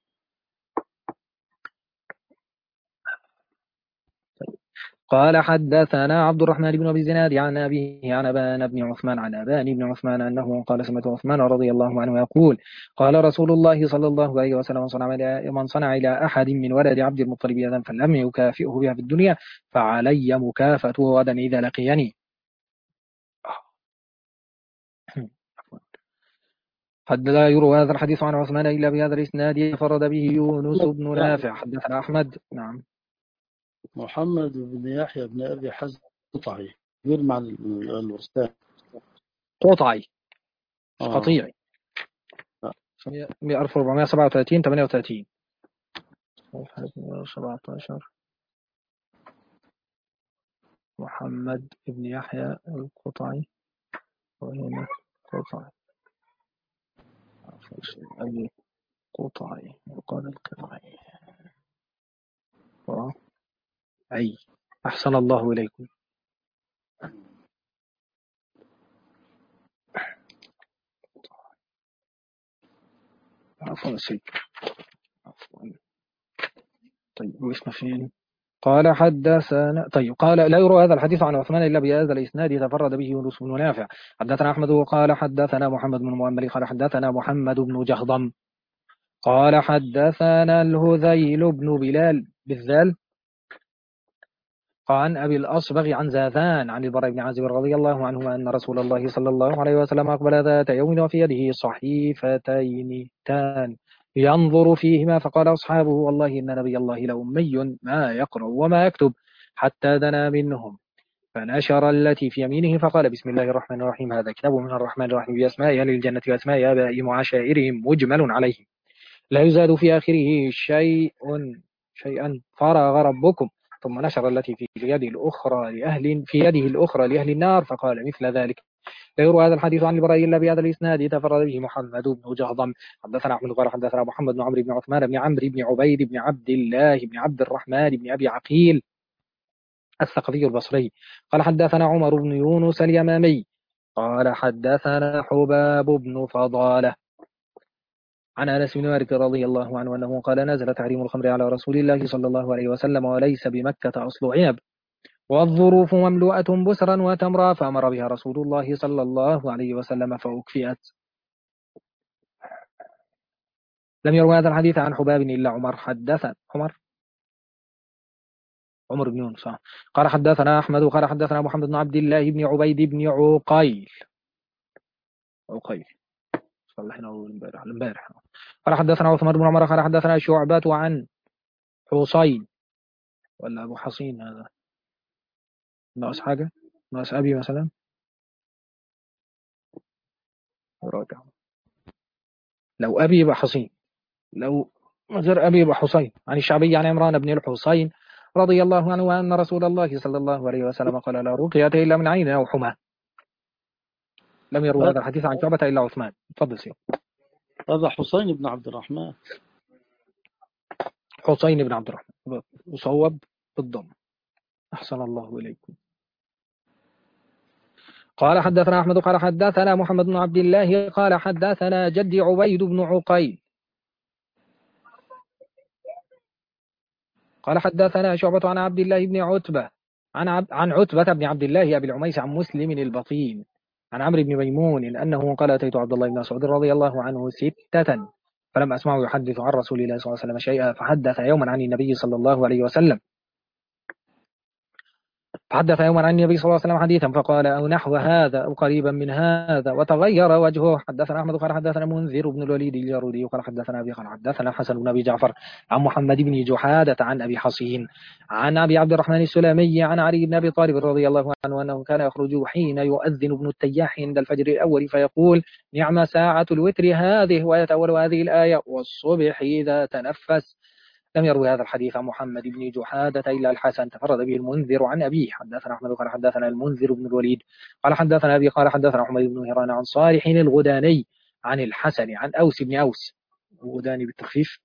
قال حدثنا عبد الرحمن بن أبي الزناد عن أبيه عن أبان بن عثمان أنه قال سمعت عثمان رضي الله عنه يقول قال رسول الله صلى الله عليه وسلم من صنع إلى أحد من ولد عبد المطلب يدا فلم يكافئه بها في الدنيا فعلي مكافأته غدا إذا لقيني. قد لا يروى هذا الحديث عن عثمان إلا بهذا الإسناد فرد به يونس بن نافع. حدثنا أحمد نعم محمد بن يحيى بن أبي حزم قطعي غير مع الورستان قطعي قطيعي 1437 38 17 محمد بن يحيى القطعي وهنا قطعي أبي قطعي وقال القطعي أي أحسن الله إليكم. عفوا سيد عفوا. طيب وإسنا فين قال حدثنا قال لا يروى هذا الحديث عن عثمان إلا بهذا الإسناد تفرد به يونس بن نافع. حدثنا أحمد وقال حدثنا محمد بن مؤمل قال حدثنا محمد بن جهضم قال حدثنا الهذيل بن بلال بالذال عن أبي الأصبغ عن زاذان عن البراء بن عازب رضي الله عنه أن رسول الله صلى الله عليه وسلم أقبل ذات يوم وفي يده صحيفتين ينظر فيهما فقال أصحابه والله إن نبي الله لأمي ما يقرأ وما يكتب حتى دنا منهم فنشر التي في يمينه فقال بسم الله الرحمن الرحيم هذا كتاب من الرحمن الرحيم بأسماء أهل الجنة وأسماء آبائهم وعشائرهم مجمل عليهم لا يزاد في آخره شيئا فرغ ربكم ثم نشر التي في يده الأخرى لأهل النار فقال مثل ذلك. لا يروى هذا الحديث عن البراء إلا بهذا الإسناد تفرد به محمد بن جهضم. حدثنا أحمد قال حدثنا محمد بن عمرو بن عثمان بن عمرو بن عبيد بن عبد الله بن عبد الرحمن بن أبي عقيل الثقفي البصري قال حدثنا عمر بن يونس اليمامي قال حدثنا حباب بن فضالة عن أنس بن مالك رضي الله عنه أنه قال نزل تحريم الخمر على رسول الله صلى الله عليه وسلم وليس بمكة أصل عنب والظروف مملوءة بسرا وتمرا فأمر بها رسول الله صلى الله عليه وسلم فأكفئت. لم يروي هذا الحديث عن حباب إلا عمر حدثنا عمر بن يونس قال حدثنا أحمد قال حدثنا محمد بن عبد الله بن عبيد بن عقيل صلحنا امبارح قال حدثنا عثمان بن عمر قال حدثنا شعبة عن حسين ولا أبو حصين هذا ناقص حاجة ناقص أبي مثلا راجع لو أبي يبقى حصين لو غير أبي يبقى حسين عن الشعبي عن عمران بن الحسين رضي الله عنه وأن رسول الله صلى الله عليه وسلم قال لا رقية إلا من عين أو حمى. لم يروي هذا الحديث عن شعبة إلا عثمان. تفضل سيدي. هذا حسين بن عبد الرحمن. حسين بن عبد الرحمن يصوب بالضم. أحسن الله إليكم. قال حدثنا أحمد قال حدثنا محمد بن عبد الله قال حدثنا جدي عبيد بن عقيل قال حدثنا شعبة عن عبد الله بن عتبة عن عتبة بن عبد الله أبي العميس عن مسلم البطين عن عمرو بن ميمون أنه قال أتيت عبد الله بن مسعود رضي الله عنه 6 فلم أسمعه يحدث عن رسول الله صلى الله عليه وسلم شيئا فحدث يوما عن النبي صلى الله عليه وسلم فحدث يوما عن النبي صلى الله عليه وسلم حديثا فقال أو نحو هذا أو قريبا من هذا وتغير وجهه. حدثنا أحمد قال حدثنا منذر بن الوليد الجارودي قال حدثنا أبي قال حدثنا حسن بن أبي جعفر عن محمد بن جحادة عن أبي حصين عن أبي عبد الرحمن السلمي عن علي بن أبي طالب رضي الله عنه أنه كان يخرج حين يؤذن ابن التياح عند الفجر الأول فيقول نعم ساعة الوتر هذه ويتأول هذه الآية والصبح إذا تنفس. لم يروي هذا الحديث عن محمد بن جحادة إلا الحسن تفرد به المنذر عن أبيه. حدثنا أحمد قال حدثنا المنذر بن الوليد قال حدثنا أبي قال حدثنا حميد بن هيران عن صالح الغداني عن الحسن عن أوس بن أوس الغداني بالتخفيف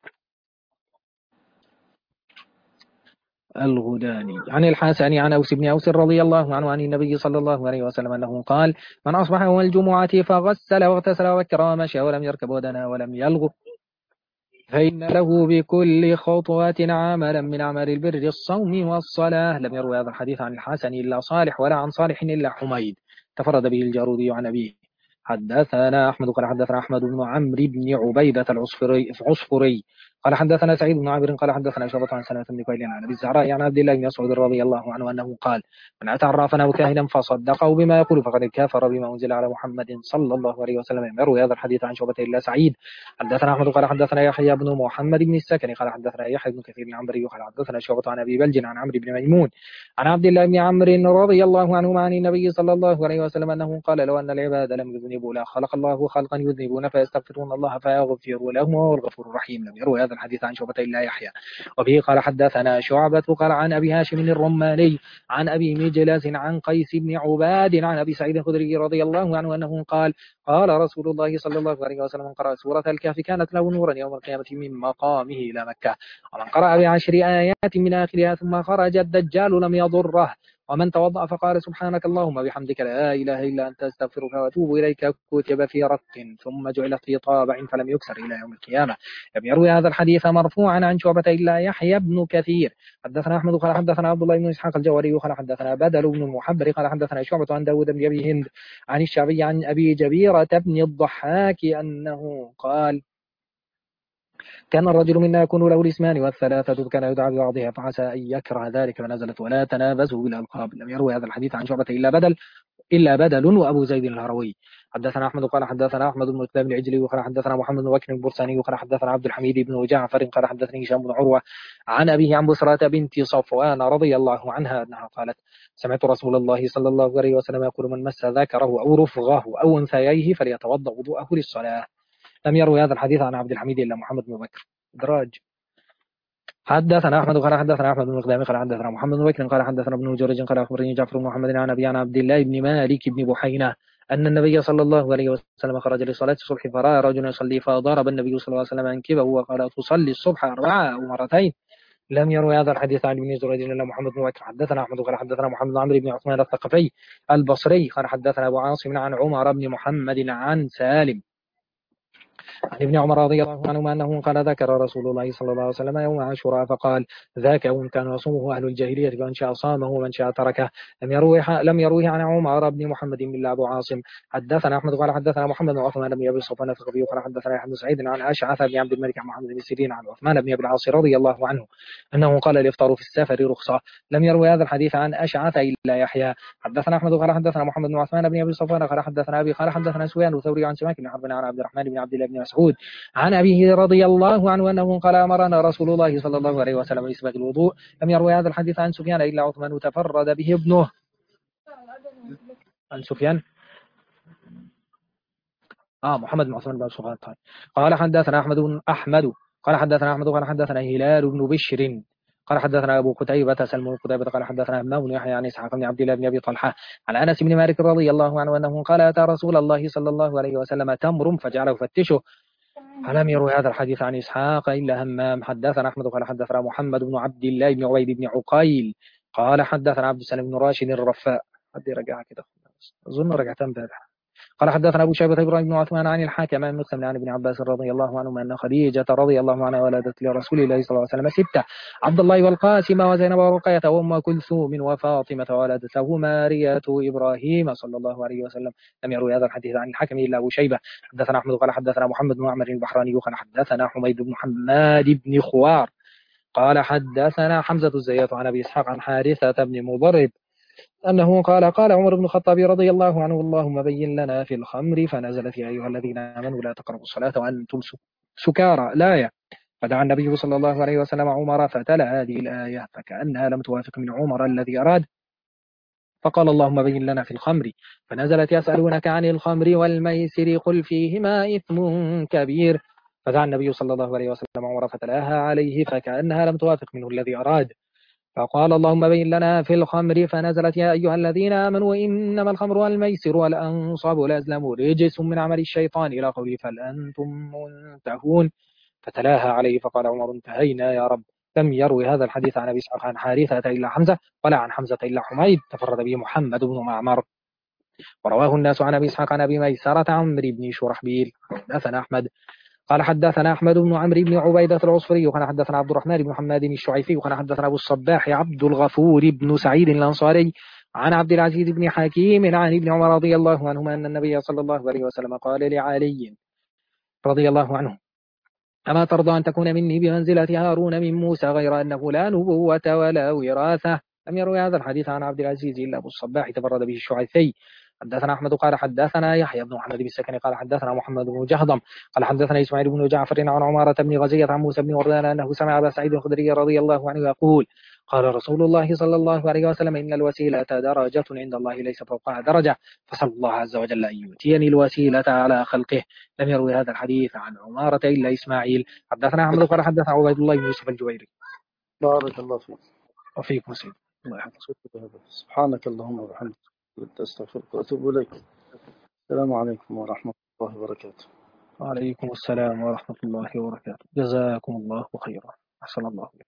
الغداني عن الحسن عن أوس بن أوس رضي الله عنه عن النبي صلى الله عليه وسلم أنه قال من أصبح يوم الجمعة فغسل واغتسل وكرى مشى ولم يركب ودنا ولم يلغ فإن له بكل خطوة عملا من عمل البر الصوم والصلاة. لم يروي هذا الحديث عن الحسن إلا صالح ولا عن صالح إلا حميد تفرد به الجارودي عن أبيه. حدثنا أحمد قال حدثنا أحمد بن عمرو بن عبيدة العصفري قال حدثنا سعيد بن عامر قال حدثنا شعبة عن سلمة بن كهيل عن أبي الزهراء عن عبد الله بن مسعود رضي الله عنه أنه قال من أتى عرافا أو كاهنا فصدقه بما يقول فقد كفر بما أنزل على محمد صلى الله عليه وسلم. يروي هذا الحديث عن شعبة إلا سعيد. حدثنا أحمد قال حدثنا يحيى بن محمد بن السكني قال حدثنا يحيى بن كثير العنبري قال حدثنا شعبة عن أبي بلج عن عمرو بن ميمون عن عبد الله بن عمرو رضي الله عنهما عن النبي صلى الله عليه وسلم أنه قال لو أن العباد لم يذنبوا لا خلق الله خلقا يذنبون فيستغفرون الله فيغفر لهم وهو الغفور الرحيم. لم يروي هذا الحديث عن شعبة إلا يحيى. وبه قال حدثنا شعبة قال عن أبي هاشم الرماني عن أبي مجلس عن قيس بن عباد عن أبي سعيد الخدري رضي الله عنه أنه قال قال رسول الله صلى الله عليه وسلم من قرأ سورة الكهف كانت له نورا يوم القيامة من مقامه إلى مكة ومن قرأ ب10 آيات من آخرها ثم خرج الدجال لم يضره ومن توضأ فقال سبحانك اللهم بحمدك لا إله إلا أنت أستغفرك وأتوب إليك كتب في رق ثم جعلت في طابع فلم يكسر إلى يوم القيامة. لم يروي هذا الحديث مرفوعا عن شعبة إلا يحيى بن كثير. حدثنا أحمد قال حدثنا عبد الله بن إسحاق الجوهري قال حدثنا بدل بن المحبر قال حدثنا شعبة عن داود بن أبي هند عن الشعبي عن أبي جبيرة بن الضحاك أنه قال كان الرجل منا يكون له الاسمان والثلاثة كان يدعى ببعضها فعسى أن يكره ذلك فنزلت ولا تنابزوا بالألقاب. لم يروي هذا الحديث عن شعبة إلا بدل وأبو زيد الهروي. حدثنا أحمد قال حدثنا أحمد بن كلاب العجلي وقال حدثنا محمد بن بكر البرساني وقال حدثنا عبد الحميد بن جعفر قال حدثني هشام بن عروة عن أبيه عن بصرة بنت صفوان رضي الله عنها أنها قالت سمعت رسول الله صلى الله عليه وسلم يقول من مس ذكره أو رفغه أو أنثييه فليتوضأ وضوءه للصلاة. لم يروي هذا الحديث عن عبد الحميد إلا محمد بن بكر دراج. حدثنا أحمد قال حدثنا أحمد بن مقدام قال حدثنا محمد بن بكر قال حدثنا ابن جريج قال أخبرني جعفر بن محمد عن أبي عن عبد الله بن مالك بن بحينة أن النبي صلى الله عليه وسلم خرج لصلاة الصبح فرأى رجلا يصلي فضرب النبي صلى الله عليه وسلم منكبه وقال تصلي الصبح 4 أو مرتين. لم يروي هذا الحديث عن ابن جريج إلا محمد بن بكر. حدثنا أحمد قال حدثنا محمد بن عمرو بن عثمان الثقفي البصري قال حدثنا أبو عاصم عن عمر بن محمد عن سالم عن ابن عمر رضي الله عنهما أنه قال ذكر رسول الله صلى الله عليه وسلم يوم عاشوراء فقال ذاك يوم كان يصومه أهل الجاهلية فمن شاء صامه ومن شاء تركه. لم يروه عن عمر بن محمد إلا أبو عاصم. حدثنا أحمد قال حدثنا محمد بن عثمان بن أبي صفوان الثقفي قال حدثنا يحيى بن سعيد عن أشعث بن عبد الملك محمد بن سيرين عن عثمان بن أبي العاص رضي الله عنه أنه قال الإفطار في السفر رخصة. لم يروي هذا الحديث عن أشعث إلا يحيى. حدثنا أحمد قال حدثنا محمد بن عثمان بن أبي صفوان قال حدثنا أبي قال حدثنا سفيان الثوري عن سماك بن حرب عن عبد الرحمن بن عبد الله بن مسعود عن أبيه رضي الله عنه أنه قال أمرنا رسول الله صلى الله عليه وسلم بإسباغ الوضوء. لم يروي هذا الحديث عن سفيان إلا عثمان تفرد به ابنه. عن سفيان محمد بن عثمان بن سفيان قال حدثنا أحمد قال حدثنا هلال بن بشر قال حدثنا أبو قتيبة سلم بن قتيبة قال حدثنا همام بن يحيى عن إسحاق بن عبد الله بن أبي طلحة عن أنس بن مالك رضي الله عنه أنه قال أتى رسول الله صلى الله عليه وسلم تمر فجعله يفتشه. فلم يروي هذا الحديث عن إسحاق إلا همام. حدثنا أحمد قال حدثنا محمد بن عبد الله بن عبيد بن عقيل قال حدثنا عبد السلام بن راشد الرفاء هذه رجعها كده أظن رجعتها امبارح. قال حدثنا أبو شيبة إبراهيم بن عثمان عن الحاكم عن مسلم عن ابن عباس رضي الله عنهما أن خديجة رضي الله عنها ولدت لرسول الله صلى الله عليه وسلم 6 عبد الله والقاسم وزينب ورقية وأم كلثوم وفاطمة ولدته مارية إبراهيم صلى الله عليه وسلم. لم يروي هذا الحديث عن الحكم إلا أبو شيبة. حدثنا أحمد قال حدثنا محمد بن عمر البحراني قال حدثنا حميد بن حماد بن خوار قال حدثنا حمزة الزيات عن أبي إسحاق عن حارثة بن مضرب أنه قال عمر بن الخطاب رضي الله عنه اللهم بين لنا في الخمر فنزلت يا أيها الذين آمنوا لا تقربوا الصلاة وأنتم سكارى الآية. فدعا النبي صلى الله عليه وسلم عمر فتلا هذه الآية فكأنها لم توافق من عمر الذي أراد فقال اللهم بين لنا في الخمر فنزلت يسألونك عن الخمر والميسر قل فيهما إثم كبير. فدعا النبي صلى الله عليه وسلم عمر فتلاها عليه فكأنها لم توافق منه الذي أراد فقال اللهم بين لنا في الخمر فنزلت يا أيها الذين آمنوا إنما الخمر والميسر والأنصاب والأزلام رجس من عمل الشيطان إلى قوله فأنتم منتهون فتلاها عليه فقال عمر انتهينا يا رب. لم يروي هذا الحديث عن أبي إسحاق عن حارثة إلا حمزة ولا عن حمزة إلا حميد تفرد به محمد بن معمر ورواه الناس عن أبي إسحاق عن أبي ميسرة عمرو بن شرحبيل. حدثنا أحمد قال حدثنا أحمد بن عمرو بن عبيدة العصفري وقال حدثنا عبد الرحمن بن محمد الشعيفي وقال حدثنا أبو الصباح عبد الغفور بن سعيد الأنصاري عن عبد العزيز بن حكيم عن ابن عمر رضي الله عنهما أن النبي صلى الله عليه وسلم قال لعلي رضي الله عنه أما ترضى أن تكون مني بمنزلة هارون من موسى غير أنه لا نبوة ولا وراثة. لم يروي هذا الحديث عن عبد العزيز إلا أبو الصباح تفرد به الشعيفي. حدثنا أحمد قال حدثنا يحيى بن محمد بن السكني قال حدثنا محمد بن جهضم قال حدثنا إسماعيل بن جعفر عن عمارة بن غزية عن موسى بن وردان أنه سمع أبا سعيد الخدري رضي الله عنه يقول قال رسول الله صلى الله عليه وسلم إن الوسيلة درجة عند الله ليس فوقها درجة فصلى الله عز وجل أن يؤتيني الوسيلة على خلقه. لم يروي هذا الحديث عن عمارة إلا إسماعيل. حدثنا أحمد قال حدثنا عبيد الله بن يوسف الجويري. بارك الله فيك وفيكم سيد الله يحفظك. سبحانك اللهم وبحمدك أستغفرك وأتوب إليك. السلام عليكم ورحمة الله وبركاته. وعليكم السلام ورحمة الله وبركاته. جزاكم الله خيرا. أحسن الله.